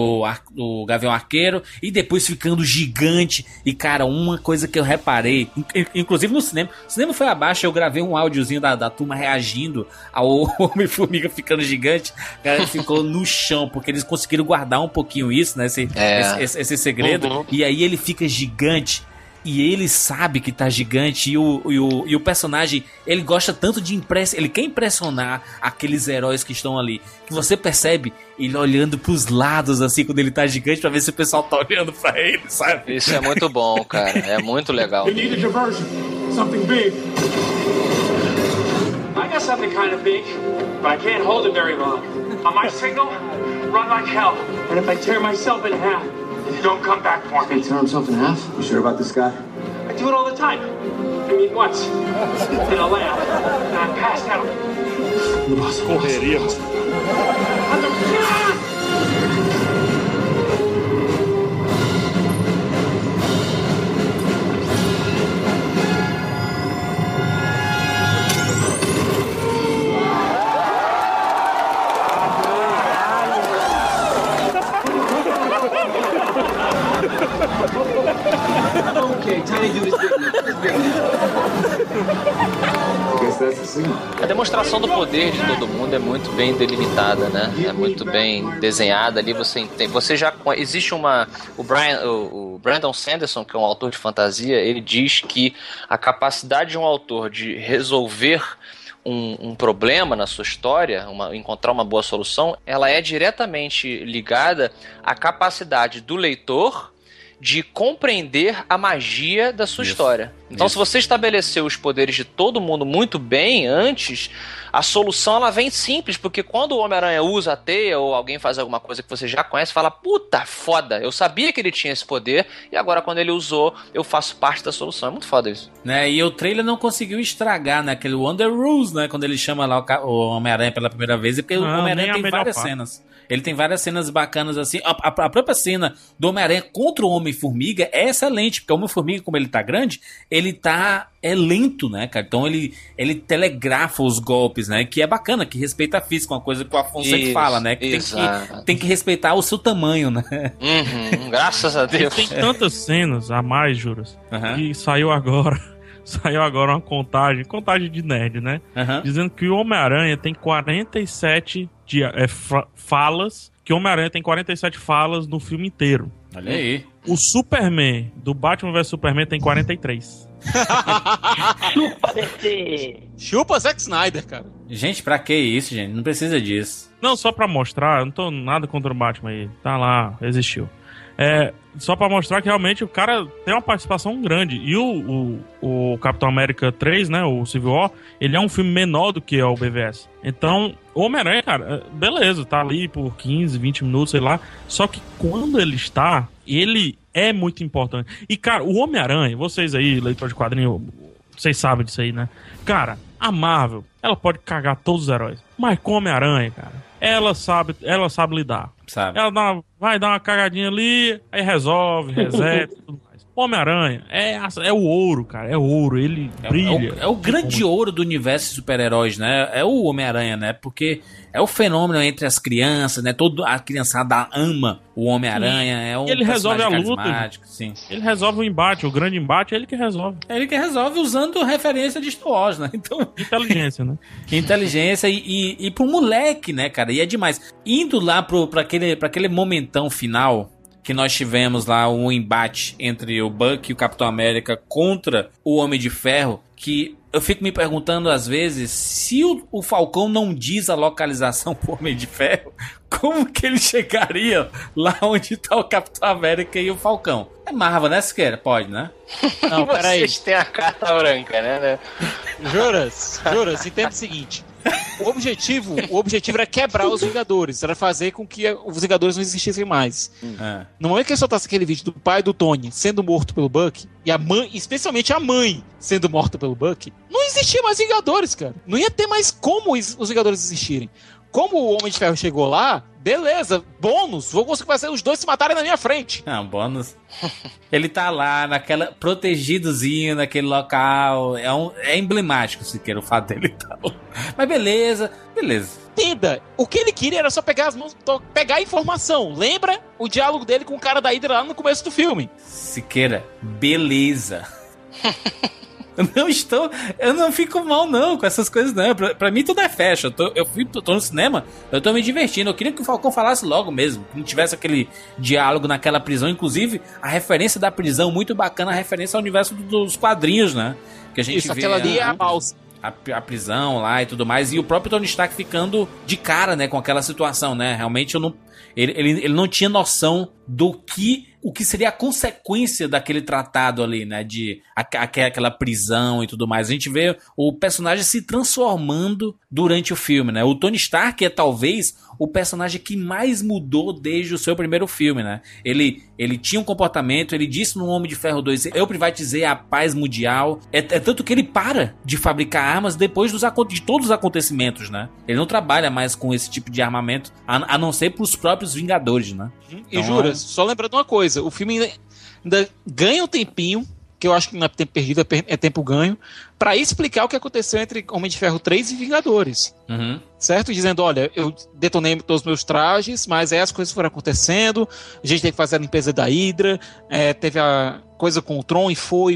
Gavião Arqueiro, e depois ficando gigante. E cara, uma coisa que eu reparei, inclusive no cinema, o cinema foi abaixo, eu gravei um áudiozinho da turma reagindo ao Homem-Formiga ficando gigante. A galera ficou no chão, porque eles conseguiram guardar um pouquinho isso, né, esse segredo. Uhum. E aí ele fica gigante, e ele sabe que tá gigante, e o personagem, ele gosta tanto de ele quer impressionar aqueles heróis que estão ali, que você percebe ele olhando pros lados, assim, quando ele tá gigante, pra ver se o pessoal tá olhando pra ele, sabe? Isso é muito bom, cara, é muito legal. We need a diversion, something big. I got something kind of big, but I can't hold it very long. On my signal, run like hell, and if I tear myself in half, don't come back for me. He tear himself in half? You sure about this guy? I do it all the time. I mean, once. In a lab. And I passed out. Correria. A demonstração do poder de todo mundo é muito bem delimitada, né? É muito bem desenhada ali. Existe o Brandon Sanderson, que é um autor de fantasia, ele diz que a capacidade de um autor de resolver um problema na sua história, encontrar uma boa solução, ela é diretamente ligada à capacidade do leitor de compreender a magia da sua história. Então, se você estabeleceu os poderes de todo mundo muito bem antes, a solução ela vem simples, porque quando o Homem-Aranha usa a teia ou alguém faz alguma coisa que você já conhece, fala, puta, foda, eu sabia que ele tinha esse poder e agora quando ele usou, eu faço parte da solução. É muito foda isso. Né? E o trailer não conseguiu estragar, né? Aquele Wonder Rules, né? Quando ele chama lá o Homem-Aranha pela primeira vez, porque o Homem-Aranha tem várias cenas. Ele tem várias cenas bacanas assim. A própria cena do Homem-Aranha contra o Homem-Formiga é excelente, porque o Homem-Formiga, como ele tá grande, ele é lento, né, cara? Então ele telegrafa os golpes, né? Que é bacana, que respeita a física, uma coisa que o Afonso sempre fala, né? Que tem que respeitar o seu tamanho, né? Uhum, graças a Deus. Tem tantas cenas a mais, Juras, que saiu agora uma contagem de nerd, né? Dizendo que o Homem-Aranha tem 47 falas, que o Homem-Aranha tem 47 falas no filme inteiro. Olha aí. O Superman, do Batman vs Superman, tem 43. Chupa, DC! Chupa Zack Snyder, cara. Gente, pra que isso, gente? Não precisa disso. Não, só pra mostrar, eu não tô nada contra o Batman aí. Tá lá, existiu. só pra mostrar que realmente o cara tem uma participação grande. E o Capitão América 3, né, o Civil War, ele é um filme menor do que o BVS. Então, o Homem-Aranha, cara, beleza, tá ali por 15, 20 minutos, sei lá. Só que quando ele está, ele é muito importante. E, cara, o Homem-Aranha, vocês aí, leitor de quadrinho, vocês sabem disso aí, né? Cara, a Marvel, ela pode cagar todos os heróis. Mas com o Homem-Aranha, cara, ela sabe lidar. Sabe. Ela vai dar uma cagadinha ali, aí resolve, reseta e tudo mais. O Homem-Aranha é o ouro, cara. É o ouro, ele brilha. É o grande ouro do universo de super-heróis, né? É o Homem-Aranha, né? Porque é o fenômeno entre as crianças, né? Toda a criançada ama o Homem-Aranha. É um ele resolve a luta. Sim. Ele resolve o embate, o grande embate, é ele que resolve. É ele que resolve usando referência de Star Wars, né? Então... Inteligência, né? Inteligência e pro moleque, né, cara? E é demais. Indo lá pra aquele momentão final... que nós tivemos lá um embate entre o Buck e o Capitão América contra o Homem de Ferro, que eu fico me perguntando às vezes, se o Falcão não diz a localização pro Homem de Ferro, como que ele chegaria lá onde tá o Capitão América e o Falcão? É Marvel, né, Siqueira? Pode, né? Não, peraí. Vocês têm a carta branca, né? Juras, entenda o seguinte. O objetivo era quebrar os Vingadores, era fazer com que os Vingadores não existissem mais. No momento que ele soltasse aquele vídeo do pai do Tony sendo morto pelo Buck, e a mãe, especialmente a mãe, sendo morta pelo Buck, não existia mais Vingadores, cara. Não ia ter mais como os Vingadores existirem. Como o Homem de Ferro chegou lá, beleza, bônus, vou conseguir fazer os dois se matarem na minha frente. Não, bônus. Ele tá lá, protegidozinho naquele local. É emblemático, se queira, o fato dele tá lá. Mas beleza. Entenda, o que ele queria era só pegar as mãos, pegar a informação. Lembra o diálogo dele com o cara da Hydra lá no começo do filme? Siqueira, beleza. Eu não fico mal não com essas coisas não. Pra mim tudo é fashion. Eu tô no cinema, eu tô me divertindo. Eu queria que o Falcão falasse logo mesmo, que não tivesse aquele diálogo naquela prisão. Inclusive, a referência da prisão, muito bacana, a referência ao universo dos quadrinhos, né? Que a gente isso, vê, aquela ali é a pausa. A prisão lá e tudo mais. E o próprio Tony Stark ficando de cara, né, com aquela situação, né? Realmente ele não tinha noção do o que seria a consequência daquele tratado ali, né, de aquela prisão e tudo mais. A gente vê o personagem se transformando durante o filme, né? O Tony Stark é talvez o personagem que mais mudou desde o seu primeiro filme, né? Ele tinha um comportamento, ele disse no Homem de Ferro 2, eu privatizei a paz mundial. É tanto que ele para de fabricar armas depois de todos os acontecimentos, né? Ele não trabalha mais com esse tipo de armamento, a não ser pros próprios Vingadores, né? E então, Juras, só lembrando uma coisa, o filme ainda ganha um tempinho, que eu acho que não é tempo perdido, é tempo ganho, pra explicar o que aconteceu entre Homem de Ferro 3 e Vingadores. Certo? Dizendo, olha, eu detonei todos os meus trajes, mas aí as coisas foram acontecendo, a gente teve que fazer a limpeza da Hydra, teve a coisa com o Tron e foi.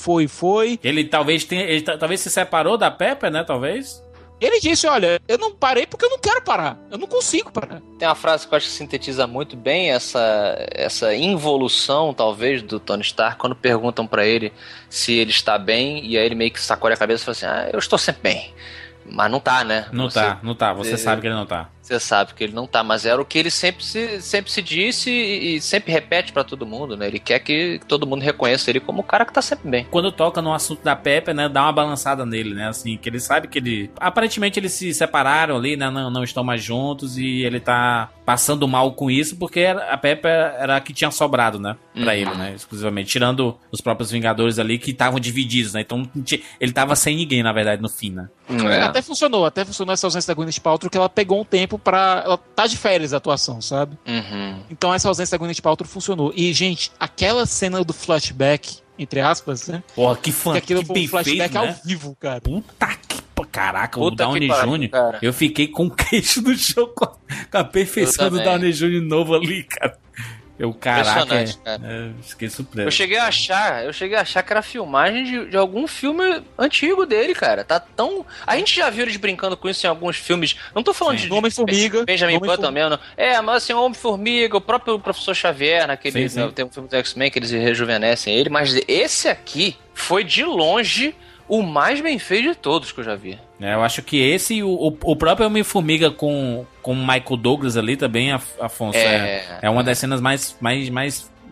Ele talvez se separou da Pepper, né, talvez? Ele disse, olha, eu não parei porque eu não quero parar. Eu não consigo parar. Tem uma frase que eu acho que sintetiza muito bem essa involução, talvez, do Tony Stark, quando perguntam pra ele se ele está bem, e aí ele meio que sacode a cabeça e fala assim, eu estou sempre bem. Mas não tá, né? Não tá. Você sabe que ele não tá. Você sabe que ele não tá, mas era o que ele sempre se disse e sempre repete pra todo mundo, né? Ele quer que todo mundo reconheça ele como o cara que tá sempre bem. Quando toca no assunto da Pepper, né, dá uma balançada nele, né? Assim, que ele sabe que aparentemente eles se separaram ali, né? Não estão mais juntos e ele tá passando mal com isso porque a Pepper era a que tinha sobrado, né? Pra ele, né? Exclusivamente. Tirando os próprios Vingadores ali que estavam divididos, né? Então ele tava sem ninguém, na verdade, no fim, né? Até funcionou essa ausência da Gwyneth Paltrow, que ela pegou um tempo ela tá de férias a atuação, sabe? Então essa ausência da Gwyneth Paltrow funcionou. E, gente, aquela cena do flashback, entre aspas, né? Porra, que fã, que bem flashback feito, né? ao vivo, cara. Puta que... Caraca, o Downey Jr., eu fiquei com o queixo no chão com a perfeição do Downey Jr. novo ali, cara. Caraca, fiquei surpreso. Eu cheguei a achar que era filmagem de algum filme antigo dele, cara. Tá tão... A gente já viu eles brincando com isso em alguns filmes. Não tô falando de Homem-Formiga. Benjamin Button mesmo. Mas assim, Homem-Formiga, o próprio Professor Xavier, naquele... Né, tem um filme do X-Men que eles rejuvenescem ele. Mas esse aqui foi de longe o mais bem feito de todos que eu já vi. Eu acho que esse e o próprio Homem-Formiga com o Michael Douglas ali também, Afonso, é uma das cenas mais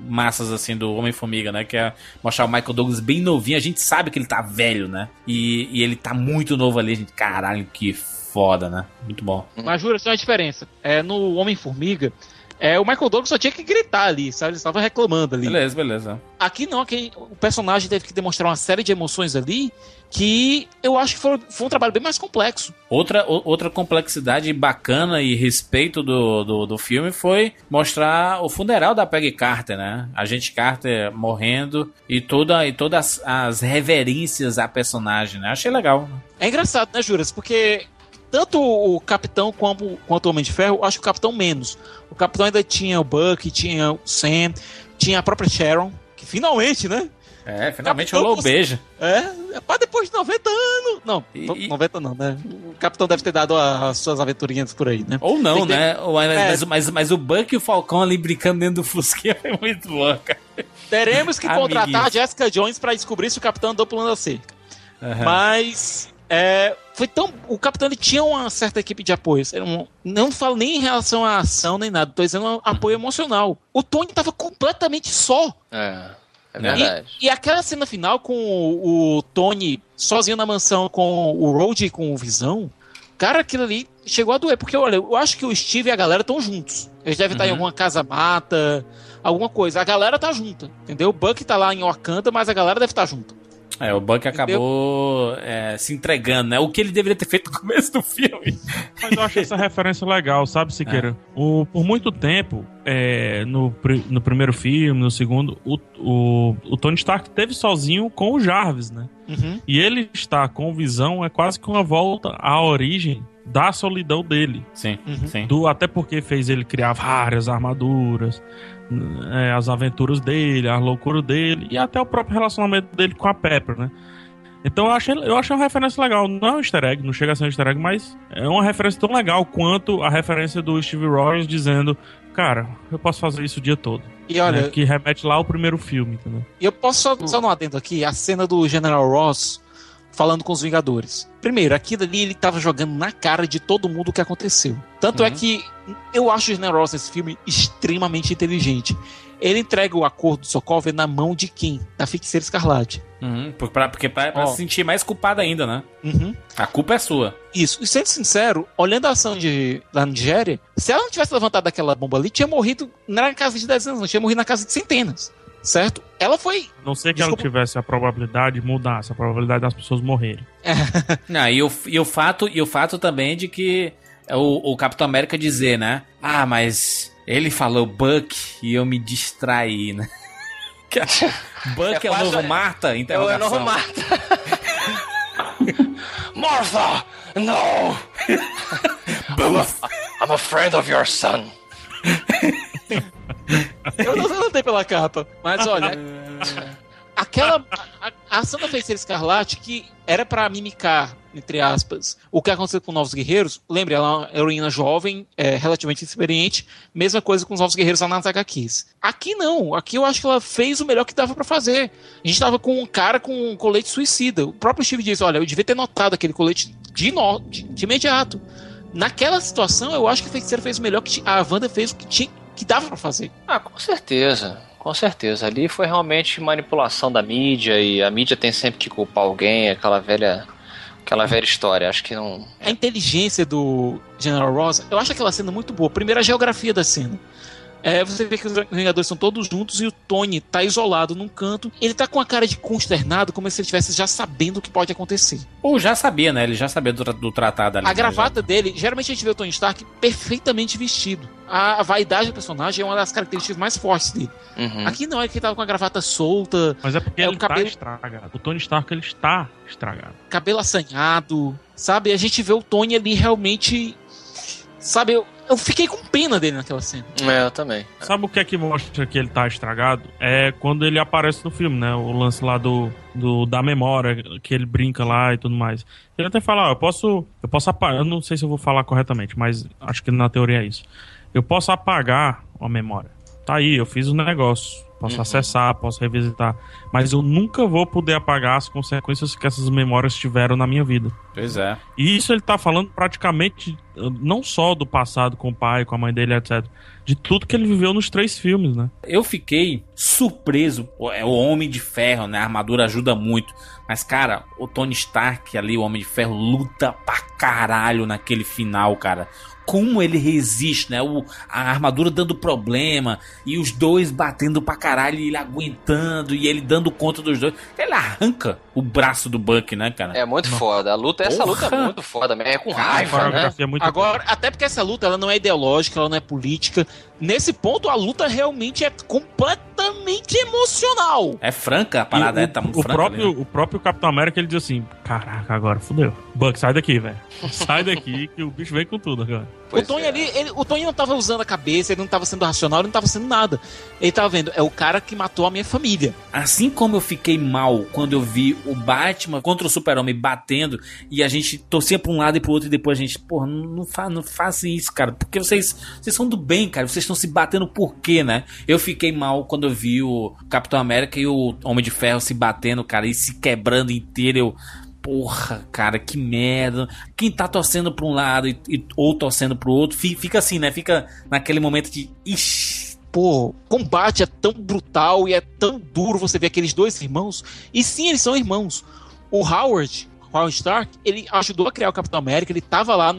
massas, assim, do Homem-Formiga, né? Que é mostrar o Michael Douglas bem novinho. A gente sabe que ele tá velho, né? E ele tá muito novo ali. A gente, caralho, que foda, né? Muito bom. Mas jura, só uma diferença. No Homem-Formiga, o Michael Douglas só tinha que gritar ali, sabe? Ele estava reclamando ali. Beleza. Aqui não, aqui o personagem teve que demonstrar uma série de emoções ali que eu acho que foi um trabalho bem mais complexo. Outra complexidade bacana e respeito do filme foi mostrar o funeral da Peggy Carter, né? A Agente Carter morrendo e todas as reverências à personagem, né? Achei legal. É engraçado, né, Juras? Porque tanto o Capitão quanto o Homem de Ferro, acho que o Capitão menos. O Capitão ainda tinha o Buck, tinha o Sam, tinha a própria Sharon, que finalmente, né? Finalmente rolou o beijo. Mas depois de 90 anos. Não, 90 não, né? O Capitão deve ter dado as suas aventurinhas por aí, né? Ou não, né? Mas o Buck e o Falcão ali brincando dentro do Fusquinha foi muito louco. Teremos que contratar a Jessica Jones pra descobrir se o Capitão andou pulando a cerca. Uhum. Mas foi tão... O Capitão ele tinha uma certa equipe de apoio. Não falo nem em relação à ação nem nada, tô dizendo um apoio emocional. O Tony tava completamente só. É verdade. E aquela cena final com o Tony sozinho na mansão com o Rhodey e com o Visão, cara, aquilo ali chegou a doer. Porque, olha, eu acho que o Steve e a galera estão juntos. Eles devem estar em alguma casa-mata, alguma coisa. A galera tá junta, entendeu? O Buck tá lá em Wakanda, mas a galera deve estar junta. O Buck acabou se entregando, né? O que ele deveria ter feito no começo do filme. Mas eu achei essa referência legal, sabe, Siqueira? Por muito tempo, no primeiro filme, no segundo, o Tony Stark esteve sozinho com o Jarvis, né? Uhum. E ele estar com o Visão é quase que uma volta à origem da solidão dele. Sim, sim. Até porque fez ele criar várias armaduras, as aventuras dele, a loucura dele e até o próprio relacionamento dele com a Pepper, né? Então eu achei uma referência legal. Não é um easter egg, não chega a ser um easter egg, mas é uma referência tão legal quanto a referência do Steve Rogers dizendo: cara, eu posso fazer isso o dia todo. E olha, né? Que remete lá ao primeiro filme, entendeu? E eu posso só no adendo aqui, a cena do General Ross falando com os Vingadores. Primeiro, aquilo ali ele tava jogando na cara de todo mundo o que aconteceu. Tanto é que eu acho o General Ross nesse filme extremamente inteligente. Ele entrega o acordo do Sokovia na mão de quem? Da Feiticeira Escarlate. Porque pra se sentir mais culpado ainda, né? A culpa é sua. Isso. E sendo sincero, olhando a ação da Nigéria, se ela não tivesse levantado aquela bomba ali, tinha morrido não na casa de 10 anos, não, tinha morrido na casa de centenas. Certo? Ela foi... Não sei que ela tivesse a probabilidade de mudar, a probabilidade das pessoas morrerem. Não, e o fato também de que o Capitão América dizer, né? mas ele falou Buck e eu me distraí, né? Buck é o novo Marta? É o novo Marta. Martha! No! I'm a friend of your son. Eu não anotei pela capa, mas olha, a ação da Feiticeira Escarlate que era pra mimicar, entre aspas, o que aconteceu com Novos Guerreiros. Lembre, ela é uma heroína jovem, relativamente experiente, mesma coisa com os Novos Guerreiros lá nas HQs. Aqui não, aqui eu acho que ela fez o melhor que dava pra fazer. A gente tava com um cara com um colete suicida. O próprio Steve diz, olha, eu devia ter notado aquele colete de imediato. Naquela situação, eu acho que a Feiticeira fez o melhor que a Wanda fez o que dava pra fazer. Com certeza. Com certeza. Ali foi realmente manipulação da mídia, e a mídia tem sempre que culpar alguém, aquela velha história. Acho que não... A inteligência do General Ross, eu acho aquela cena muito boa. Primeiro, a geografia da cena. Você vê que os Vingadores estão todos juntos e o Tony tá isolado num canto. Ele tá com a cara de consternado, como se ele estivesse já sabendo o que pode acontecer. Ou já sabia, né? Ele já sabia do tratado ali. A gravata dele, geralmente a gente vê o Tony Stark perfeitamente vestido. A vaidade do personagem é uma das características mais fortes dele. Aqui não, é que ele tava com a gravata solta. Mas é porque ele tá estragado. O Tony Stark, ele está estragado. Cabelo assanhado, sabe? A gente vê o Tony ali realmente... Sabe, eu fiquei com pena dele naquela cena. Eu também. Sabe o que é que mostra que ele tá estragado? É quando ele aparece no filme, né? O lance lá da memória, que ele brinca lá e tudo mais. Ele até fala, eu posso apagar, eu não sei se eu vou falar corretamente, mas acho que na teoria é isso. Eu posso apagar uma memória. Tá aí, eu fiz um negócio. Posso acessar, posso revisitar. Mas eu nunca vou poder apagar as consequências que essas memórias tiveram na minha vida. Pois é. E isso ele tá falando praticamente não só do passado com o pai, com a mãe dele, etc. De tudo que ele viveu nos 3 filmes, né? Eu fiquei surpreso. É o Homem de Ferro, né? A armadura ajuda muito. Mas, cara, o Tony Stark ali, o Homem de Ferro, luta pra caralho naquele final, cara. Como ele resiste, né? A armadura dando problema e os dois batendo pra caralho e ele aguentando e ele dando conta dos dois. Ele arranca o braço do Bucky, né, cara? É muito foda. Essa luta é muito foda mesmo. É com raiva, né? Agora, até porque essa luta ela não é ideológica, ela não é política. Nesse ponto, a luta realmente é completamente emocional. É franca a parada, tá muito franca. O próprio Capitão América, ele diz assim, caraca, agora fudeu. Buck, sai daqui, velho. Sai daqui que o bicho vem com tudo agora. O Tony ali, o Tony não tava usando a cabeça, ele não tava sendo racional, ele não tava sendo nada. Ele tava vendo, é o cara que matou a minha família. Assim como eu fiquei mal quando eu vi o Batman contra o Super-Homem batendo e a gente torcia pra um lado e pro outro e depois a gente, porra, não faça isso, cara. Porque vocês são do bem, cara. Vocês estão se batendo por quê, né? Eu fiquei mal quando eu vi o Capitão América e o Homem de Ferro se batendo, cara, e se quebrando inteiro. Porra, cara, que merda. Quem tá torcendo pra um lado ou torcendo pro outro, fica assim, né? Fica naquele momento de... Ixi. Pô, o combate é tão brutal e é tão duro você ver aqueles 2 irmãos. E sim, eles são irmãos. O Howard Stark, ele ajudou a criar o Capitão América, ele tava lá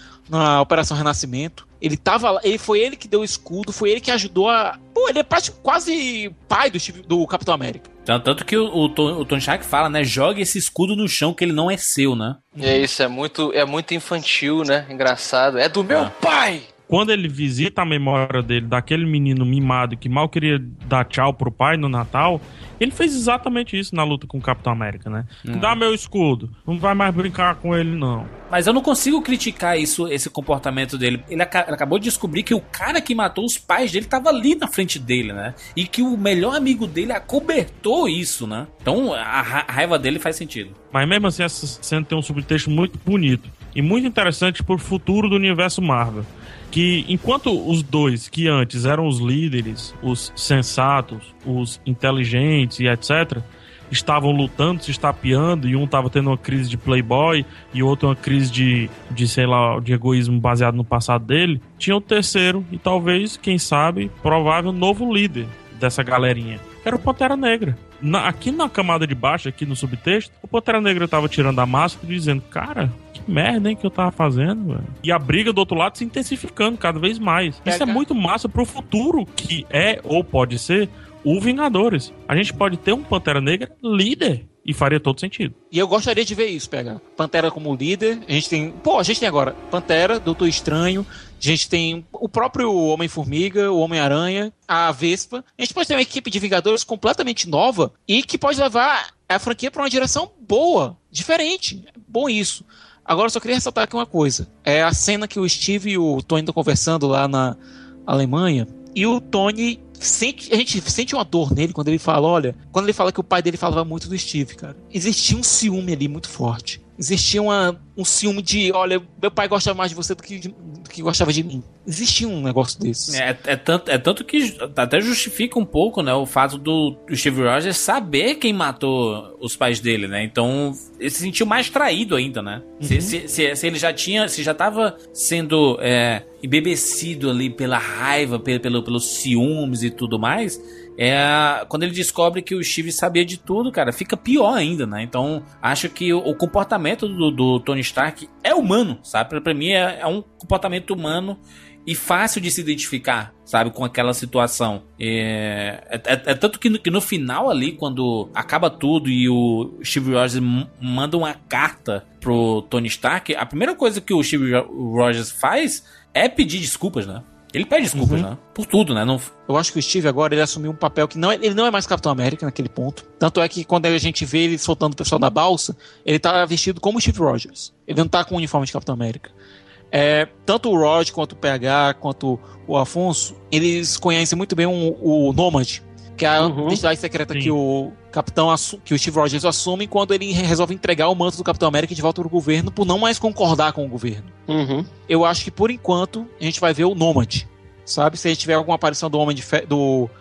na Operação Renascimento. Ele tava lá, foi ele que deu o escudo, foi ele que ajudou a... Pô, ele é quase pai do Capitão América. Tanto que o Tony Stark fala, né? Jogue esse escudo no chão que ele não é seu, né? É isso, é muito infantil, né? Engraçado. É do meu pai! Quando ele visita a memória dele, daquele menino mimado que mal queria dar tchau pro pai no Natal, ele fez exatamente isso na luta com o Capitão América, né? Dá meu escudo, não vai mais brincar com ele, não. Mas eu não consigo criticar esse comportamento dele. Ele acabou de descobrir que o cara que matou os pais dele tava ali na frente dele, né? E que o melhor amigo dele acobertou isso, né? Então a raiva dele faz sentido. Mas mesmo assim, essa cena tem um subtexto muito bonito e muito interessante pro futuro do universo Marvel. Que enquanto os dois que antes eram os líderes, os sensatos, os inteligentes e etc., estavam lutando, se estapeando, e um estava tendo uma crise de playboy e o outro uma crise de sei lá, de egoísmo baseado no passado dele, tinha o terceiro e talvez, quem sabe, provável novo líder dessa galerinha, que era o Pantera Negra. Aqui na camada de baixo, aqui no subtexto, o Pantera Negra tava tirando a máscara e dizendo, cara, que merda, hein, que eu tava fazendo, velho. E a briga do outro lado se intensificando cada vez mais. Isso é muito massa pro futuro, que é, ou pode ser, o Vingadores. A gente pode ter um Pantera Negra líder. E faria todo sentido. E eu gostaria de ver isso, pega. Pantera como líder. A gente tem agora Pantera, Doutor Estranho. A gente tem o próprio Homem-Formiga, o Homem-Aranha, a Vespa. A gente pode ter uma equipe de Vingadores completamente nova e que pode levar a franquia para uma direção boa, diferente. É bom isso. Agora eu só queria ressaltar aqui uma coisa. É a cena que o Steve e o Tony estão conversando lá na Alemanha. E o Tony... a gente sente uma dor nele quando ele fala, quando ele fala que o pai dele falava muito do Steve, cara. Existia um ciúme ali muito forte. Existia um ciúme de, olha, meu pai gosta mais de você do que gostava de mim. Existia um negócio desse. É tanto que até justifica um pouco, né, o fato do Steve Rogers saber quem matou os pais dele, né? Então, ele se sentiu mais traído ainda, né? Uhum. Se ele já tava sendo embebecido ali pela raiva, pelos ciúmes e tudo mais... quando ele descobre que o Steve sabia de tudo, cara, fica pior ainda, né? Então, acho que o comportamento do Tony Stark é humano, sabe? Pra mim é um comportamento humano e fácil de se identificar, sabe? Com aquela situação. Tanto que no final ali, quando acaba tudo e o Steve Rogers manda uma carta pro Tony Stark, a primeira coisa que o Steve Rogers faz é pedir desculpas, né? Ele pede desculpas, né? Por tudo, né? Eu acho que o Steve agora, ele assumiu um papel que ele não é mais Capitão América naquele ponto. Tanto é que quando a gente vê ele soltando o pessoal da balsa, ele tá vestido como o Steve Rogers. Ele não tá com o uniforme de Capitão América. Tanto o Rod, quanto o PH, quanto o Afonso, eles conhecem muito bem o Nomad, que é a identidade secreta que o Capitão que o Steve Rogers assume quando ele resolve entregar o manto do Capitão América de volta pro governo por não mais concordar com o governo. Eu acho que por enquanto a gente vai ver o Nomad, sabe? Se a gente tiver alguma aparição do Homem do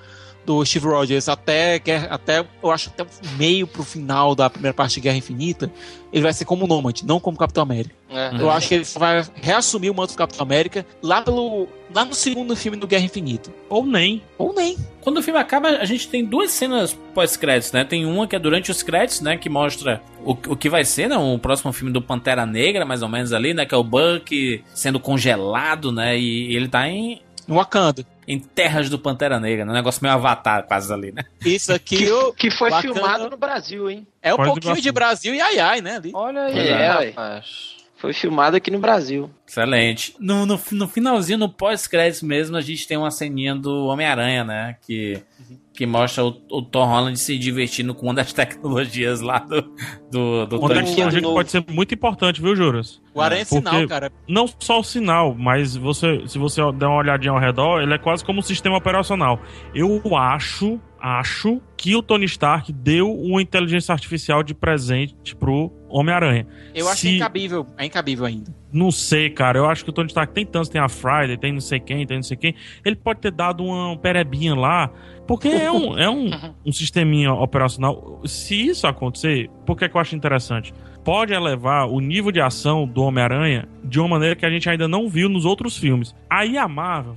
do Steve Rogers até eu acho até o meio pro final da primeira parte de Guerra Infinita, ele vai ser como Nomad, não como Capitão América. Eu acho que ele vai reassumir o manto do Capitão América lá no segundo filme do Guerra Infinita. Ou nem. Quando o filme acaba, a gente tem 2 cenas pós-créditos, né? Tem uma que é durante os créditos, né? Que mostra o que vai ser, né? O próximo filme do Pantera Negra, mais ou menos ali, né? Que é o Buck sendo congelado, né? E ele tá em Wakanda. Em terras do Pantera Negra, né? Um negócio meio Avatar quase ali, né? Isso aqui... que foi Wakanda... filmado no Brasil, hein? É um pouquinho de Brasil e ai, né? Ali. Olha aí, rapaz. Foi filmado aqui no Brasil. Excelente. No finalzinho, no pós-crédito mesmo, a gente tem uma ceninha do Homem-Aranha, né? Que mostra o Tom Holland se divertindo com uma das tecnologias lá do uma tecnologia que pode ser muito importante, viu, Juras? O Aranha é sinal, cara. Não só o sinal, mas se você der uma olhadinha ao redor, ele é quase como um sistema operacional. Eu acho que o Tony Stark deu uma inteligência artificial de presente pro Homem-Aranha. Eu acho incabível ainda. Não sei, cara. Eu acho que o Tony Stark tem tantos, tem a Friday, tem não sei quem. Ele pode ter dado uma perebinha lá, porque é um sisteminha operacional. Se isso acontecer, por que eu acho interessante? Pode elevar o nível de ação do Homem-Aranha de uma maneira que a gente ainda não viu nos outros filmes. Aí a Marvel,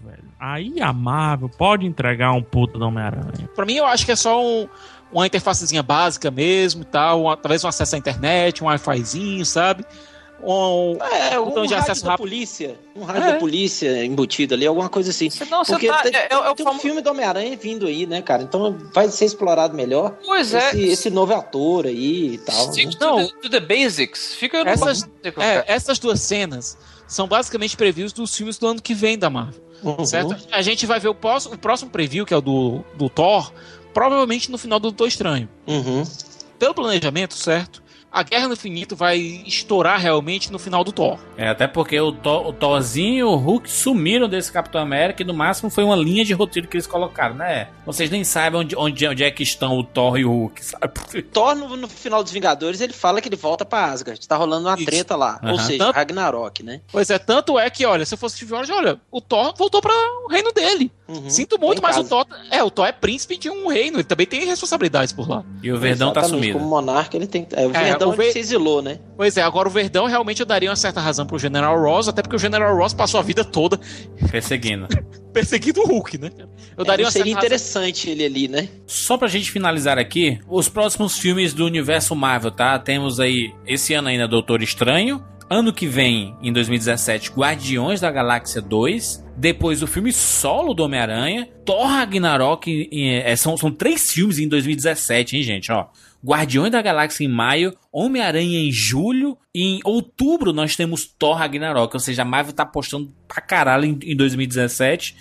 pode entregar um puto do Homem-Aranha. Pra mim, eu acho que é só uma interfacezinha básica mesmo e tal, talvez um acesso à internet, um Wi-Fizinho, sabe? Um rádio de acesso da polícia. Um rádio da polícia embutido ali, alguma coisa assim. Porque tem um filme do Homem-Aranha vindo aí, né, cara? Então vai ser explorado melhor. Pois esse novo ator aí e tal. Stick to the basics. Fica essas 2 cenas são basicamente previews dos filmes do ano que vem da Marvel. Certo? A gente vai ver o próximo preview, que é o do Thor, provavelmente no final do Doutor Estranho. Pelo planejamento, certo? A Guerra no Infinito vai estourar realmente no final do Thor. Até porque o Thorzinho e o Hulk sumiram desse Capitão América e no máximo foi uma linha de roteiro que eles colocaram, né? Vocês nem sabem onde é que estão o Thor e o Hulk, sabe? Thor, no final dos Vingadores, ele fala que ele volta pra Asgard. Tá rolando uma treta lá. Ou seja, Ragnarok, né? Pois é, tanto é que, olha, se eu fosse Steve Rogers, olha, o Thor voltou para o reino dele. Sinto muito, mas o Thor é príncipe de um reino. Ele também tem responsabilidades por lá. E o Verdão tá sumido. Como monarca, ele tem... o Verdão se exilou, né? Pois é, agora o Verdão realmente eu daria uma certa razão pro General Ross, até porque o General Ross passou a vida toda perseguindo o Hulk, né? Eu daria uma seria interessante ele ali, né? Só pra gente finalizar aqui, os próximos filmes do universo Marvel, tá? Temos aí, esse ano ainda, Doutor Estranho. Ano que vem, em 2017, Guardiões da Galáxia 2. Depois o filme solo do Homem-Aranha. Thor Ragnarok. São 3 filmes em 2017, hein, gente? Ó, Guardiões da Galáxia em maio. Homem-Aranha em julho. E em outubro nós temos Thor Ragnarok. Ou seja, a Marvel tá apostando pra caralho em 2017.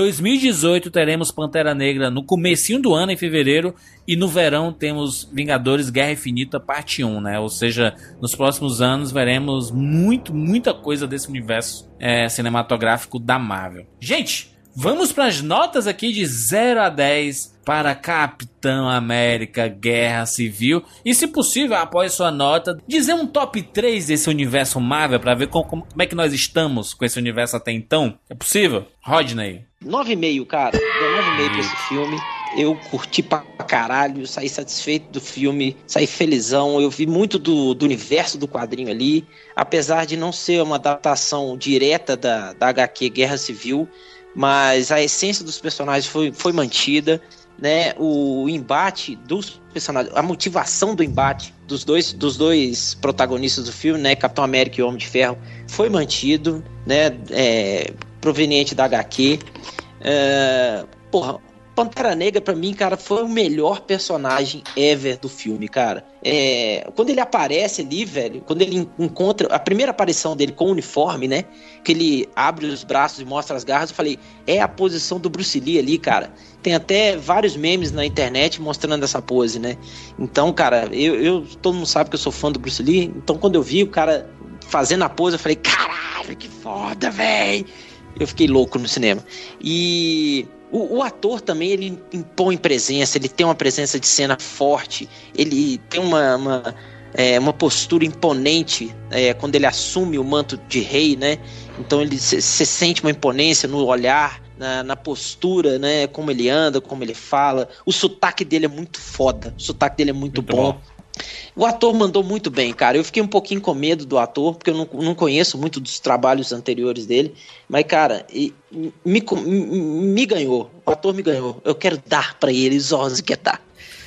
2018 teremos Pantera Negra no comecinho do ano, em fevereiro. E no verão temos Vingadores Guerra Infinita parte 1, né? Ou seja, nos próximos anos veremos muita coisa desse universo cinematográfico da Marvel. Gente, vamos para as notas aqui de 0 a 10 para Capitão América Guerra Civil. E se possível, após sua nota, dizer um top 3 desse universo Marvel para ver como é que nós estamos com esse universo até então. É possível? Rodney. 9,5, cara. Deu 9,5 pra esse filme. Eu curti pra caralho, saí satisfeito do filme, saí felizão. Eu vi muito do universo do quadrinho ali. Apesar de não ser uma adaptação direta da HQ Guerra Civil, mas a essência dos personagens foi mantida, né? O embate dos personagens, a motivação do embate dos dois protagonistas do filme, né? Capitão América e Homem de Ferro, foi mantido, né? Proveniente da HQ. Pantera Negra, pra mim, cara, foi o melhor personagem ever do filme, cara. Quando ele aparece ali, velho, quando ele encontra a primeira aparição dele com o uniforme, né? Que ele abre os braços e mostra as garras, eu falei, é a posição do Bruce Lee ali, cara. Tem até vários memes na internet mostrando essa pose, né? Então, cara, todo mundo sabe que eu sou fã do Bruce Lee, então quando eu vi o cara fazendo a pose, eu falei, caralho, que foda, velho! Eu fiquei louco no cinema. E o ator também, ele impõe presença, ele tem uma presença de cena forte, ele tem uma postura imponente quando ele assume o manto de rei, né? Então você sente uma imponência no olhar, na postura, né? Como ele anda, como ele fala. O sotaque dele é muito foda. O sotaque dele é muito bom. O ator mandou muito bem, cara. Eu fiquei um pouquinho com medo do ator, porque eu não conheço muito dos trabalhos anteriores dele. Mas, cara, me ganhou. O ator me ganhou. Eu quero dar pra ele, Zorzi quer dar.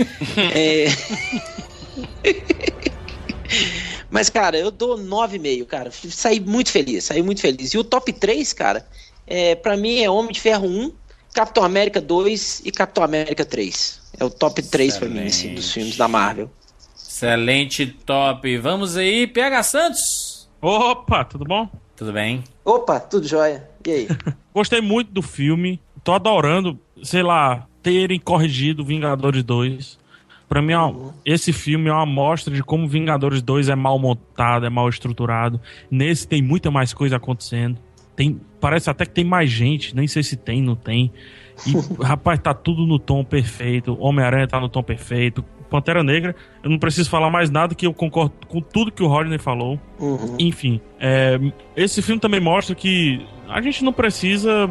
Mas, cara, eu dou 9,5, cara. Saí muito feliz. E o top 3, cara, pra mim é Homem de Ferro 1, Capitão América 2 e Capitão América 3. É o top 3 pra mim, assim, dos filmes da Marvel. Excelente top. Vamos aí, PH Santos. Opa, tudo bom? Tudo bem. Opa, tudo jóia. E aí? Gostei muito do filme. Tô adorando, sei lá, terem corrigido Vingadores 2. Pra mim, esse filme é uma amostra de como Vingadores 2 é mal montado, é mal estruturado. Nesse tem muita mais coisa acontecendo. Parece até que tem mais gente, nem sei se tem, não tem. E, rapaz, tá tudo no tom perfeito. Homem-Aranha tá no tom perfeito. Pantera Negra, eu não preciso falar mais nada, que eu concordo com tudo que o Rodney falou. Enfim, esse filme também mostra que a gente não precisa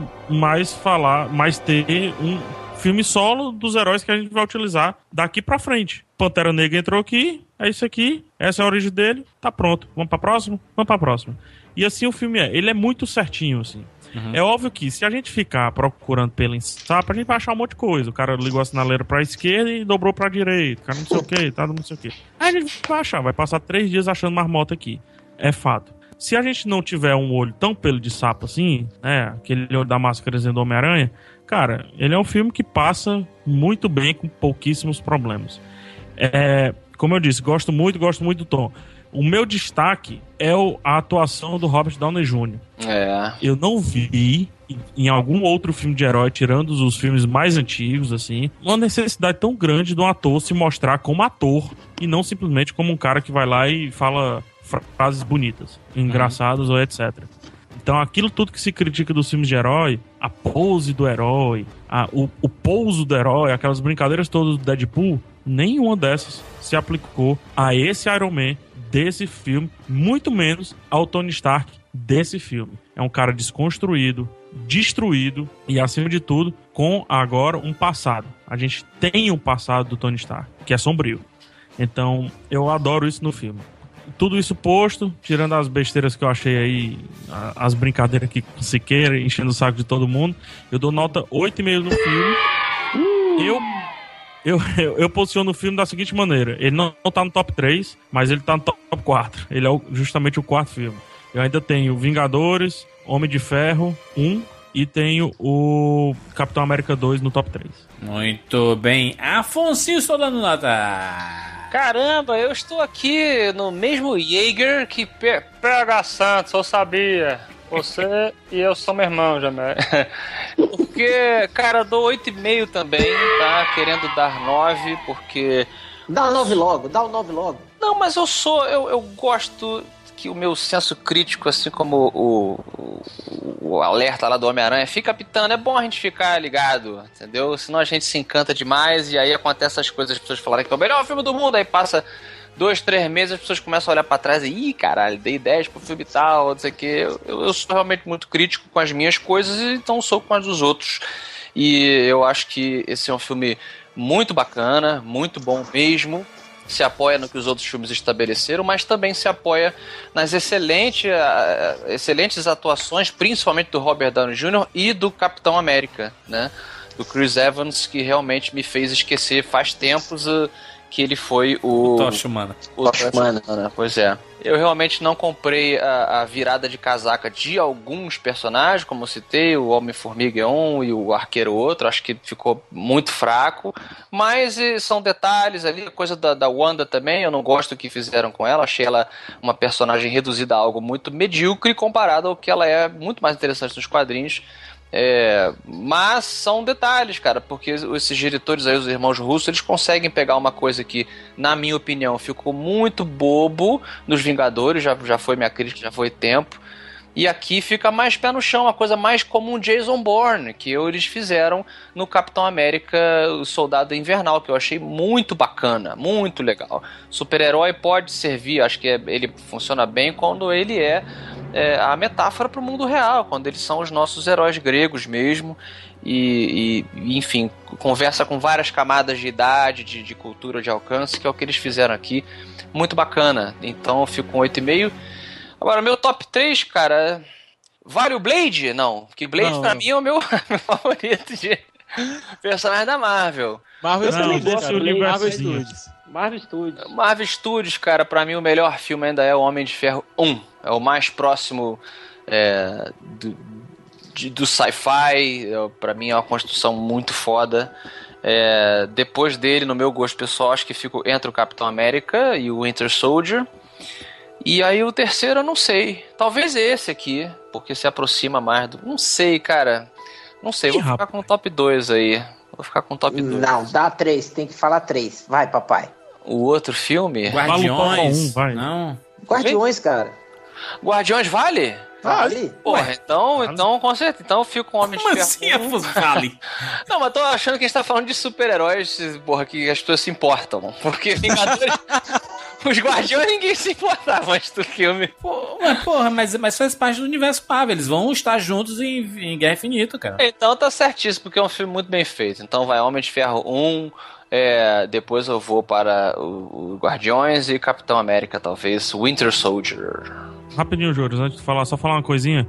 mais ter um filme solo dos heróis que a gente vai utilizar daqui pra frente. Pantera Negra entrou aqui, é isso aqui, essa é a origem dele, tá pronto. Vamos pra próxima? Vamos pra próxima. E assim o filme ele é muito certinho, assim. É óbvio que se a gente ficar procurando pelo sapo, a gente vai achar um monte de coisa. O cara ligou a sinaleira pra esquerda e dobrou pra direita. O cara não sei o que, tá, não sei o que. Aí a gente vai achar, vai passar 3 dias achando marmota aqui. É fato. Se a gente não tiver um olho tão pelo de sapo assim, né, aquele olho da máscara do Homem-Aranha, cara, ele é um filme que passa muito bem com pouquíssimos problemas. Como eu disse, gosto muito do tom. O meu destaque é a atuação do Robert Downey Jr. Eu não vi em algum outro filme de herói, tirando os filmes mais antigos, assim, uma necessidade tão grande de um ator se mostrar como ator e não simplesmente como um cara que vai lá e fala frases bonitas, engraçadas ou etc. Então aquilo tudo que se critica dos filmes de herói, a pose do herói, o pouso do herói, aquelas brincadeiras todas do Deadpool, nenhuma dessas se aplicou a esse Iron Man desse filme, muito menos ao Tony Stark desse filme. É um cara desconstruído, destruído e, acima de tudo, com agora um passado. A gente tem um passado do Tony Stark, que é sombrio. Então, eu adoro isso no filme. Tudo isso posto, tirando as besteiras que eu achei aí, as brincadeiras aqui com Siqueira, enchendo o saco de todo mundo, eu dou nota 8,5 no filme. Eu posiciono o filme da seguinte maneira: ele não tá no top 3, mas ele tá no top 4. Ele é justamente o quarto filme. Eu ainda tenho Vingadores, Homem de Ferro 1 e tenho o Capitão América 2 no top 3. Muito bem. Afonso, estou dando nota. Caramba, eu estou aqui no mesmo Jaeger que PH Santos, eu sabia. Você e eu somos irmãos, Jamé. Porque, cara, eu dou 8,5 também, tá? Querendo dar 9, porque... Dá o 9 logo. Não, mas eu gosto que o meu senso crítico, assim como o alerta lá do Homem-Aranha, fica pitando. É bom a gente ficar ligado, entendeu? Senão a gente se encanta demais e aí acontece essas coisas, as pessoas falarem que é o melhor filme do mundo, aí passa 2, 3 meses, as pessoas começam a olhar pra trás e, ih, caralho, dei 10 pro filme e tal, não sei o que. Eu sou realmente muito crítico com as minhas coisas, e então sou com as dos outros. E eu acho que esse é um filme muito bacana, muito bom mesmo. Se apoia no que os outros filmes estabeleceram, mas também se apoia nas excelentes atuações, principalmente do Robert Downey Jr. e do Capitão América, né? Do Chris Evans, que realmente me fez esquecer faz tempos que ele foi o Tocha Humana. Tocha Humana, né? Pois é. Eu realmente não comprei a virada de casaca de alguns personagens, como eu citei, o Homem-Formiga um e o Arqueiro outro, acho que ficou muito fraco, mas são detalhes ali, coisa da Wanda também, eu não gosto do que fizeram com ela, achei ela uma personagem reduzida a algo muito medíocre comparado ao que ela é muito mais interessante nos quadrinhos. Mas são detalhes, cara, porque esses diretores aí, os irmãos Russo, eles conseguem pegar uma coisa que, na minha opinião, ficou muito bobo nos Vingadores, já foi minha crítica, já foi tempo, e aqui fica mais pé no chão, uma coisa mais como um Jason Bourne, que eles fizeram no Capitão América, o Soldado Invernal, que eu achei muito bacana, muito legal. Super-herói pode servir, acho que ele funciona bem quando ele é a metáfora para o mundo real, quando eles são os nossos heróis gregos mesmo, e enfim, conversa com várias camadas de idade, de cultura, de alcance, que é o que eles fizeram aqui. Muito bacana. Então eu fico com 8,5. Agora, meu top 3, cara... Vale o Blade? Não, porque Blade pra mim é o meu favorito de personagem da Marvel. Marvel Studios, cara, pra mim o melhor filme ainda é o Homem de Ferro 1. É o mais próximo do sci-fi. Pra mim é uma construção muito foda. Depois dele, no meu gosto pessoal, acho que fico entre o Capitão América e o Winter Soldier. E aí o terceiro eu não sei. Talvez esse aqui, porque se aproxima mais do... Não sei, cara. Não sei, vou ficar com o top 2 aí. Vou ficar com o top 2. Não, dá 3, tem que falar 3. Vai, papai. O outro filme? Guardiões. Vai. Não. Guardiões, cara. Guardiões vale? Vale. Porra, então com certeza. Então eu fico com Homem de Ferro. Como assim vale? Não, mas tô achando que a gente tá falando de super-heróis, porra, que as pessoas se importam. Porque Vingadores... Os Guardiões ninguém se importava antes do filme. Mas faz parte do universo Marvel. Eles vão estar juntos em Guerra Infinita, cara. Então tá certíssimo, porque é um filme muito bem feito. Então vai Homem de Ferro 1, depois eu vou para o Guardiões e Capitão América, talvez, Winter Soldier. Rapidinho, Júlio, antes de falar, só falar uma coisinha.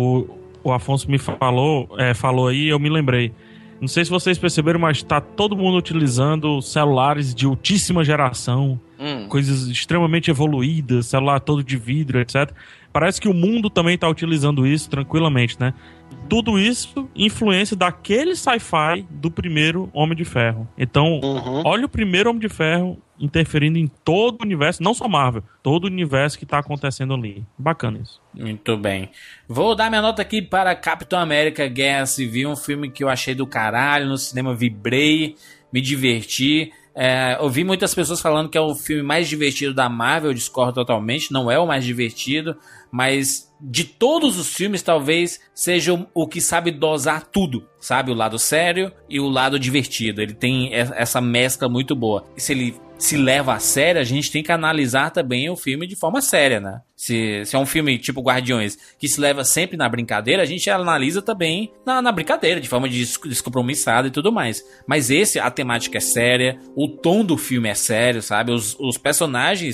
O Afonso me falou aí, eu me lembrei. Não sei se vocês perceberam, mas tá todo mundo utilizando celulares de altíssima geração, coisas extremamente evoluídas, celular todo de vidro, etc. Parece que o mundo também tá utilizando isso tranquilamente, né? Tudo isso influência daquele sci-fi do primeiro Homem de Ferro. Então, olha o primeiro Homem de Ferro interferindo em todo o universo, não só Marvel, todo o universo que tá acontecendo ali. Bacana isso. Muito bem. Vou dar minha nota aqui para Capitão América Guerra Civil, um filme que eu achei do caralho, no cinema vibrei, me diverti. Ouvi muitas pessoas falando que é o filme mais divertido da Marvel, eu discordo totalmente, não é o mais divertido, mas de todos os filmes talvez seja o que sabe dosar tudo, sabe? O lado sério e o lado divertido, ele tem essa mescla muito boa. E se ele se leva a sério, a gente tem que analisar também o filme de forma séria, né? Se é um filme tipo Guardiões, que se leva sempre na brincadeira, a gente analisa também na brincadeira, de forma descompromissada e tudo mais. Mas a temática é séria, o tom do filme é sério, sabe? Os personagens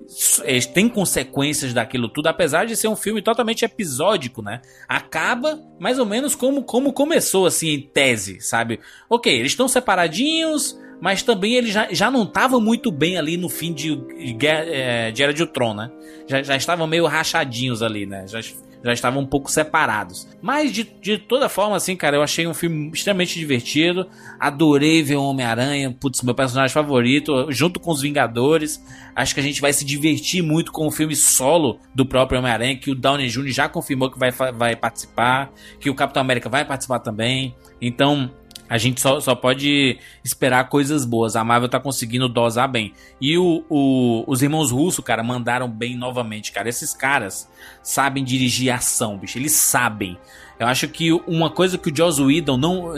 tem consequências daquilo tudo, apesar de ser um filme totalmente episódico, né? Acaba mais ou menos como começou, assim, em tese, sabe? Ok, eles estão separadinhos, mas também eles já não estavam muito bem ali no fim de Era de Ultron, né? Já estavam meio rachadinhos ali, né? Já estavam um pouco separados. Mas de toda forma, assim, cara, eu achei um filme extremamente divertido. Adorei ver o Homem-Aranha, putz, meu personagem favorito, junto com os Vingadores. Acho que a gente vai se divertir muito com o filme solo do próprio Homem-Aranha, que o Downey Jr. já confirmou que vai participar, que o Capitão América vai participar também. Então, a gente só pode esperar coisas boas. A Marvel tá conseguindo dosar bem. E os irmãos Russo, cara, mandaram bem novamente, cara. Esses caras sabem dirigir ação, bicho. Eles sabem. Eu acho que uma coisa que o Joss Whedon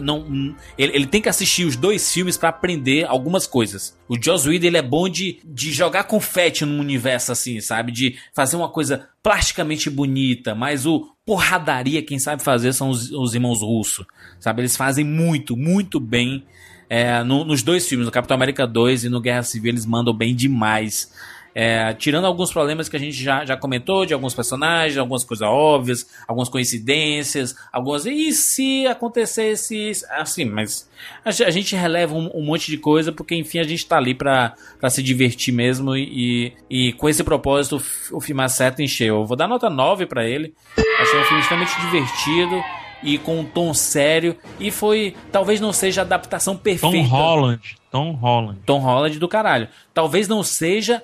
ele tem que assistir os 2 filmes pra aprender algumas coisas. O Joss Whedon, ele é bom de jogar confete num universo assim, sabe? De fazer uma coisa plasticamente bonita, mas porradaria quem sabe fazer são os irmãos Russo, sabe? Eles fazem muito, muito bem nos 2 filmes, no Capitão América 2 e no Guerra Civil, eles mandam bem demais. Tirando alguns problemas que a gente já comentou, de alguns personagens, algumas coisas óbvias, algumas coincidências, e se acontecesse assim, mas a gente releva um monte de coisa, porque enfim a gente tá ali pra se divertir mesmo, e com esse propósito o filme acerta em cheio. Eu vou dar nota 9 pra ele. Achei um filme extremamente divertido e com um tom sério, e talvez não seja a adaptação perfeita. Tom Holland do caralho. Talvez não seja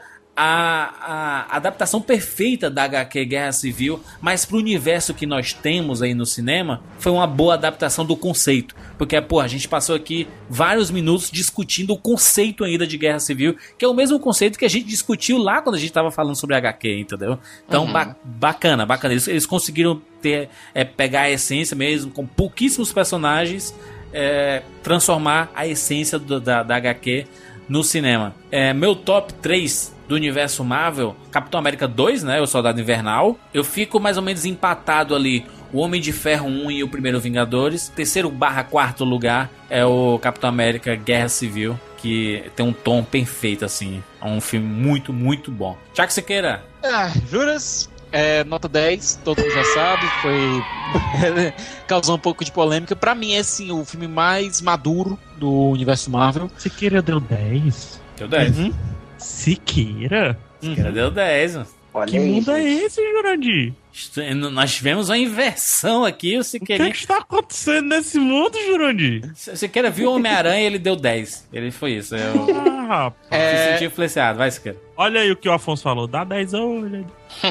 a adaptação perfeita da HQ Guerra Civil, mas pro universo que nós temos aí no cinema, foi uma boa adaptação do conceito, porque a gente passou aqui vários minutos discutindo o conceito ainda de Guerra Civil, que é o mesmo conceito que a gente discutiu lá quando a gente tava falando sobre HQ, entendeu? Então, bacana, eles conseguiram pegar a essência mesmo, com pouquíssimos personagens, transformar a essência da HQ no cinema. Meu top 3 do universo Marvel, Capitão América 2, né, o Soldado Invernal. Eu fico mais ou menos empatado ali, o Homem de Ferro 1 e o Primeiro Vingadores. Terceiro/quarto lugar é o Capitão América Guerra Civil, que tem um tom perfeito, assim. É um filme muito, muito bom. Tiago Siqueira. Juras? Nota 10, todo mundo já sabe, foi causou um pouco de polêmica. Pra mim é sim o filme mais maduro do universo Marvel. Siqueira deu 10? Deu 10. Uhum. Siqueira? Siqueira deu 10, mano. Olha que mundo é esse, Jurandir? Nós tivemos uma inversão aqui. O que está acontecendo nesse mundo, Jurandir? Siqueira viu o Homem-Aranha e ele deu 10. Ele foi isso. Eu se senti influenciado. Vai, Siqueira. Olha aí o que o Afonso falou. Dá 10 olha.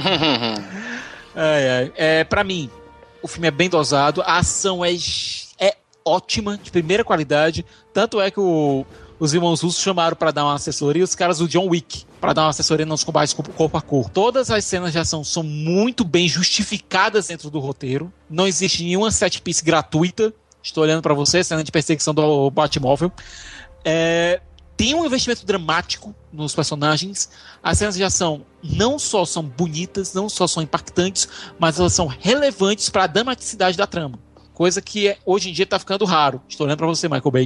Pra mim, o filme é bem dosado. A ação é ótima, de primeira qualidade. Tanto é que os irmãos russos chamaram pra dar uma assessoria os caras do John Wick, pra dar uma assessoria nos combates corpo a corpo. Todas as cenas de ação são muito bem justificadas dentro do roteiro. Não existe nenhuma set piece gratuita. Estou olhando pra você, cena de perseguição do Batmóvel. Tem um investimento dramático nos personagens. As cenas de ação não só são bonitas, não só são impactantes, mas elas são relevantes pra dramaticidade da trama. Coisa que hoje em dia tá ficando raro. Estou olhando pra você, Michael Bay.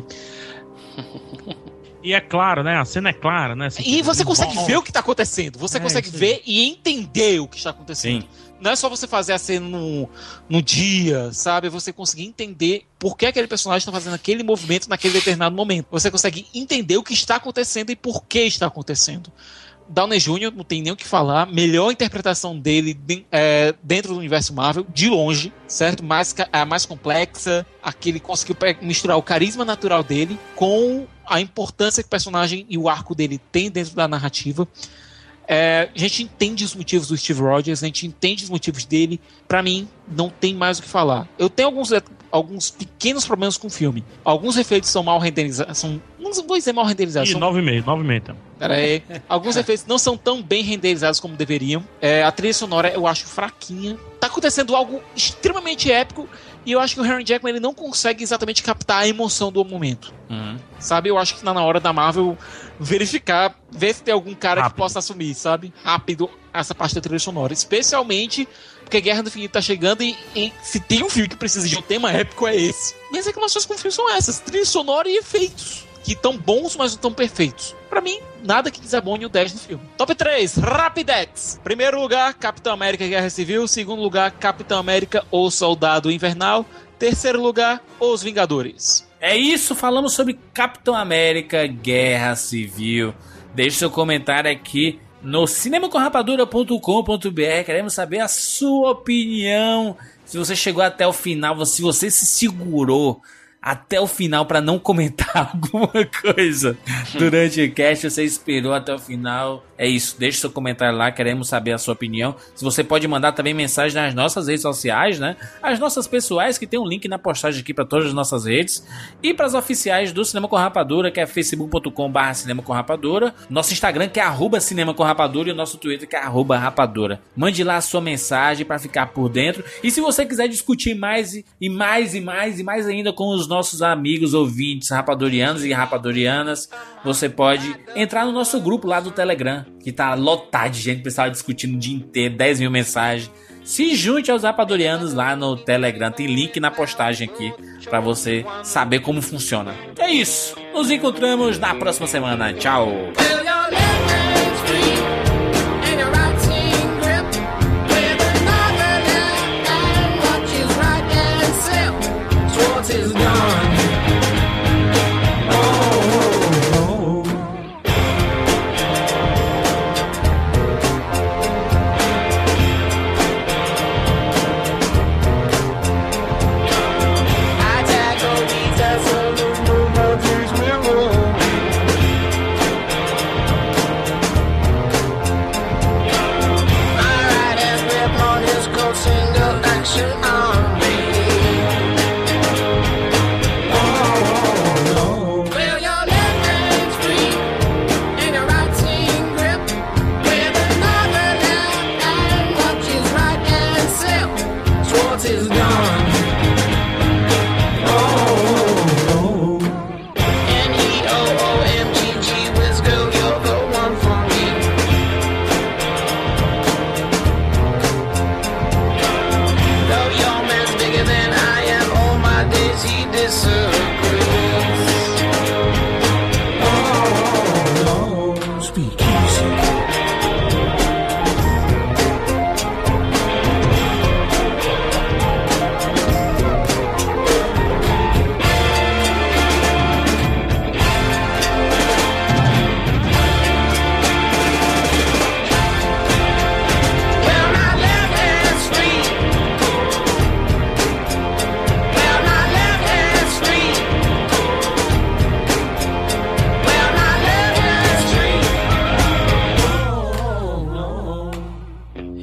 E é claro, né? A cena é clara, né? E você consegue ver o que tá acontecendo. Você consegue ver e entender o que está acontecendo. Sim. Não é só você fazer a cena no dia, sabe? Você conseguir entender por que aquele personagem está fazendo aquele movimento naquele determinado momento. Você consegue entender o que está acontecendo e por que está acontecendo. Downey Jr. não tem nem o que falar. Melhor interpretação dele dentro do universo Marvel, de longe, certo? A mais complexa. Ele conseguiu misturar o carisma natural dele com a importância que o personagem e o arco dele tem dentro da narrativa. A gente entende os motivos do Steve Rogers, a gente entende os motivos dele. Pra mim, não tem mais o que falar. Eu tenho alguns pequenos problemas com o filme. Alguns efeitos são mal renderizados. Não vou dizer mal renderizados. 9,5 então. Pera aí. Alguns efeitos não são tão bem renderizados como deveriam. A trilha sonora eu acho fraquinha. Tá acontecendo algo extremamente épico e eu acho que o Hugh Jackman ele não consegue exatamente captar a emoção do momento. Sabe? Eu acho que tá na hora da Marvel verificar, ver se tem algum cara que possa assumir, sabe? Rápido essa parte da trilha sonora. Especialmente porque Guerra do Infinito tá chegando e se tem um filme que precisa de um tema épico é esse. Minhas reclamações com o filme são essas: trilha sonora e efeitos. Que tão bons, mas não tão perfeitos. Pra mim, nada que desabone o 10 do filme. Top 3, Rapidex. Primeiro lugar, Capitão América Guerra Civil. Segundo lugar, Capitão América O Soldado Invernal. Terceiro lugar, Os Vingadores. É isso, falamos sobre Capitão América Guerra Civil. Deixe seu comentário aqui no cinemacorrapadura.com.br. Queremos saber a sua opinião. Se você chegou até o final, se você se segurou até o final para não comentar alguma coisa durante o cast, você esperou até o final. É isso, deixe seu comentário lá, queremos saber a sua opinião. Se você pode mandar também mensagem nas nossas redes sociais, né? As nossas pessoais, que tem um link na postagem aqui para todas as nossas redes, e para as oficiais do Cinema com Rapadura, que é facebook.com/Cinema com Rapadura, nosso Instagram, que é @Cinema com Rapadura, e o nosso Twitter, que é @Rapadura. Mande lá a sua mensagem para ficar por dentro. E se você quiser discutir mais ainda com os nossos amigos ouvintes rapadurianos e rapadurianas, você pode entrar no nosso grupo lá do Telegram, que tá lotado de gente, pessoal discutindo o dia inteiro, 10 mil mensagens. Se junte aos rapadurianos lá no Telegram, tem link na postagem aqui pra você saber como funciona. É isso, nos encontramos na próxima semana, tchau!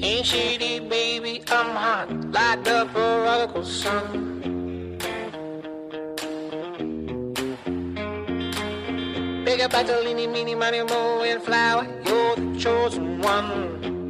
Ain't shady, baby, I'm hot, like the prodigal son. Big up Bartolini, meeny, money, mo, and flower, you're the chosen one.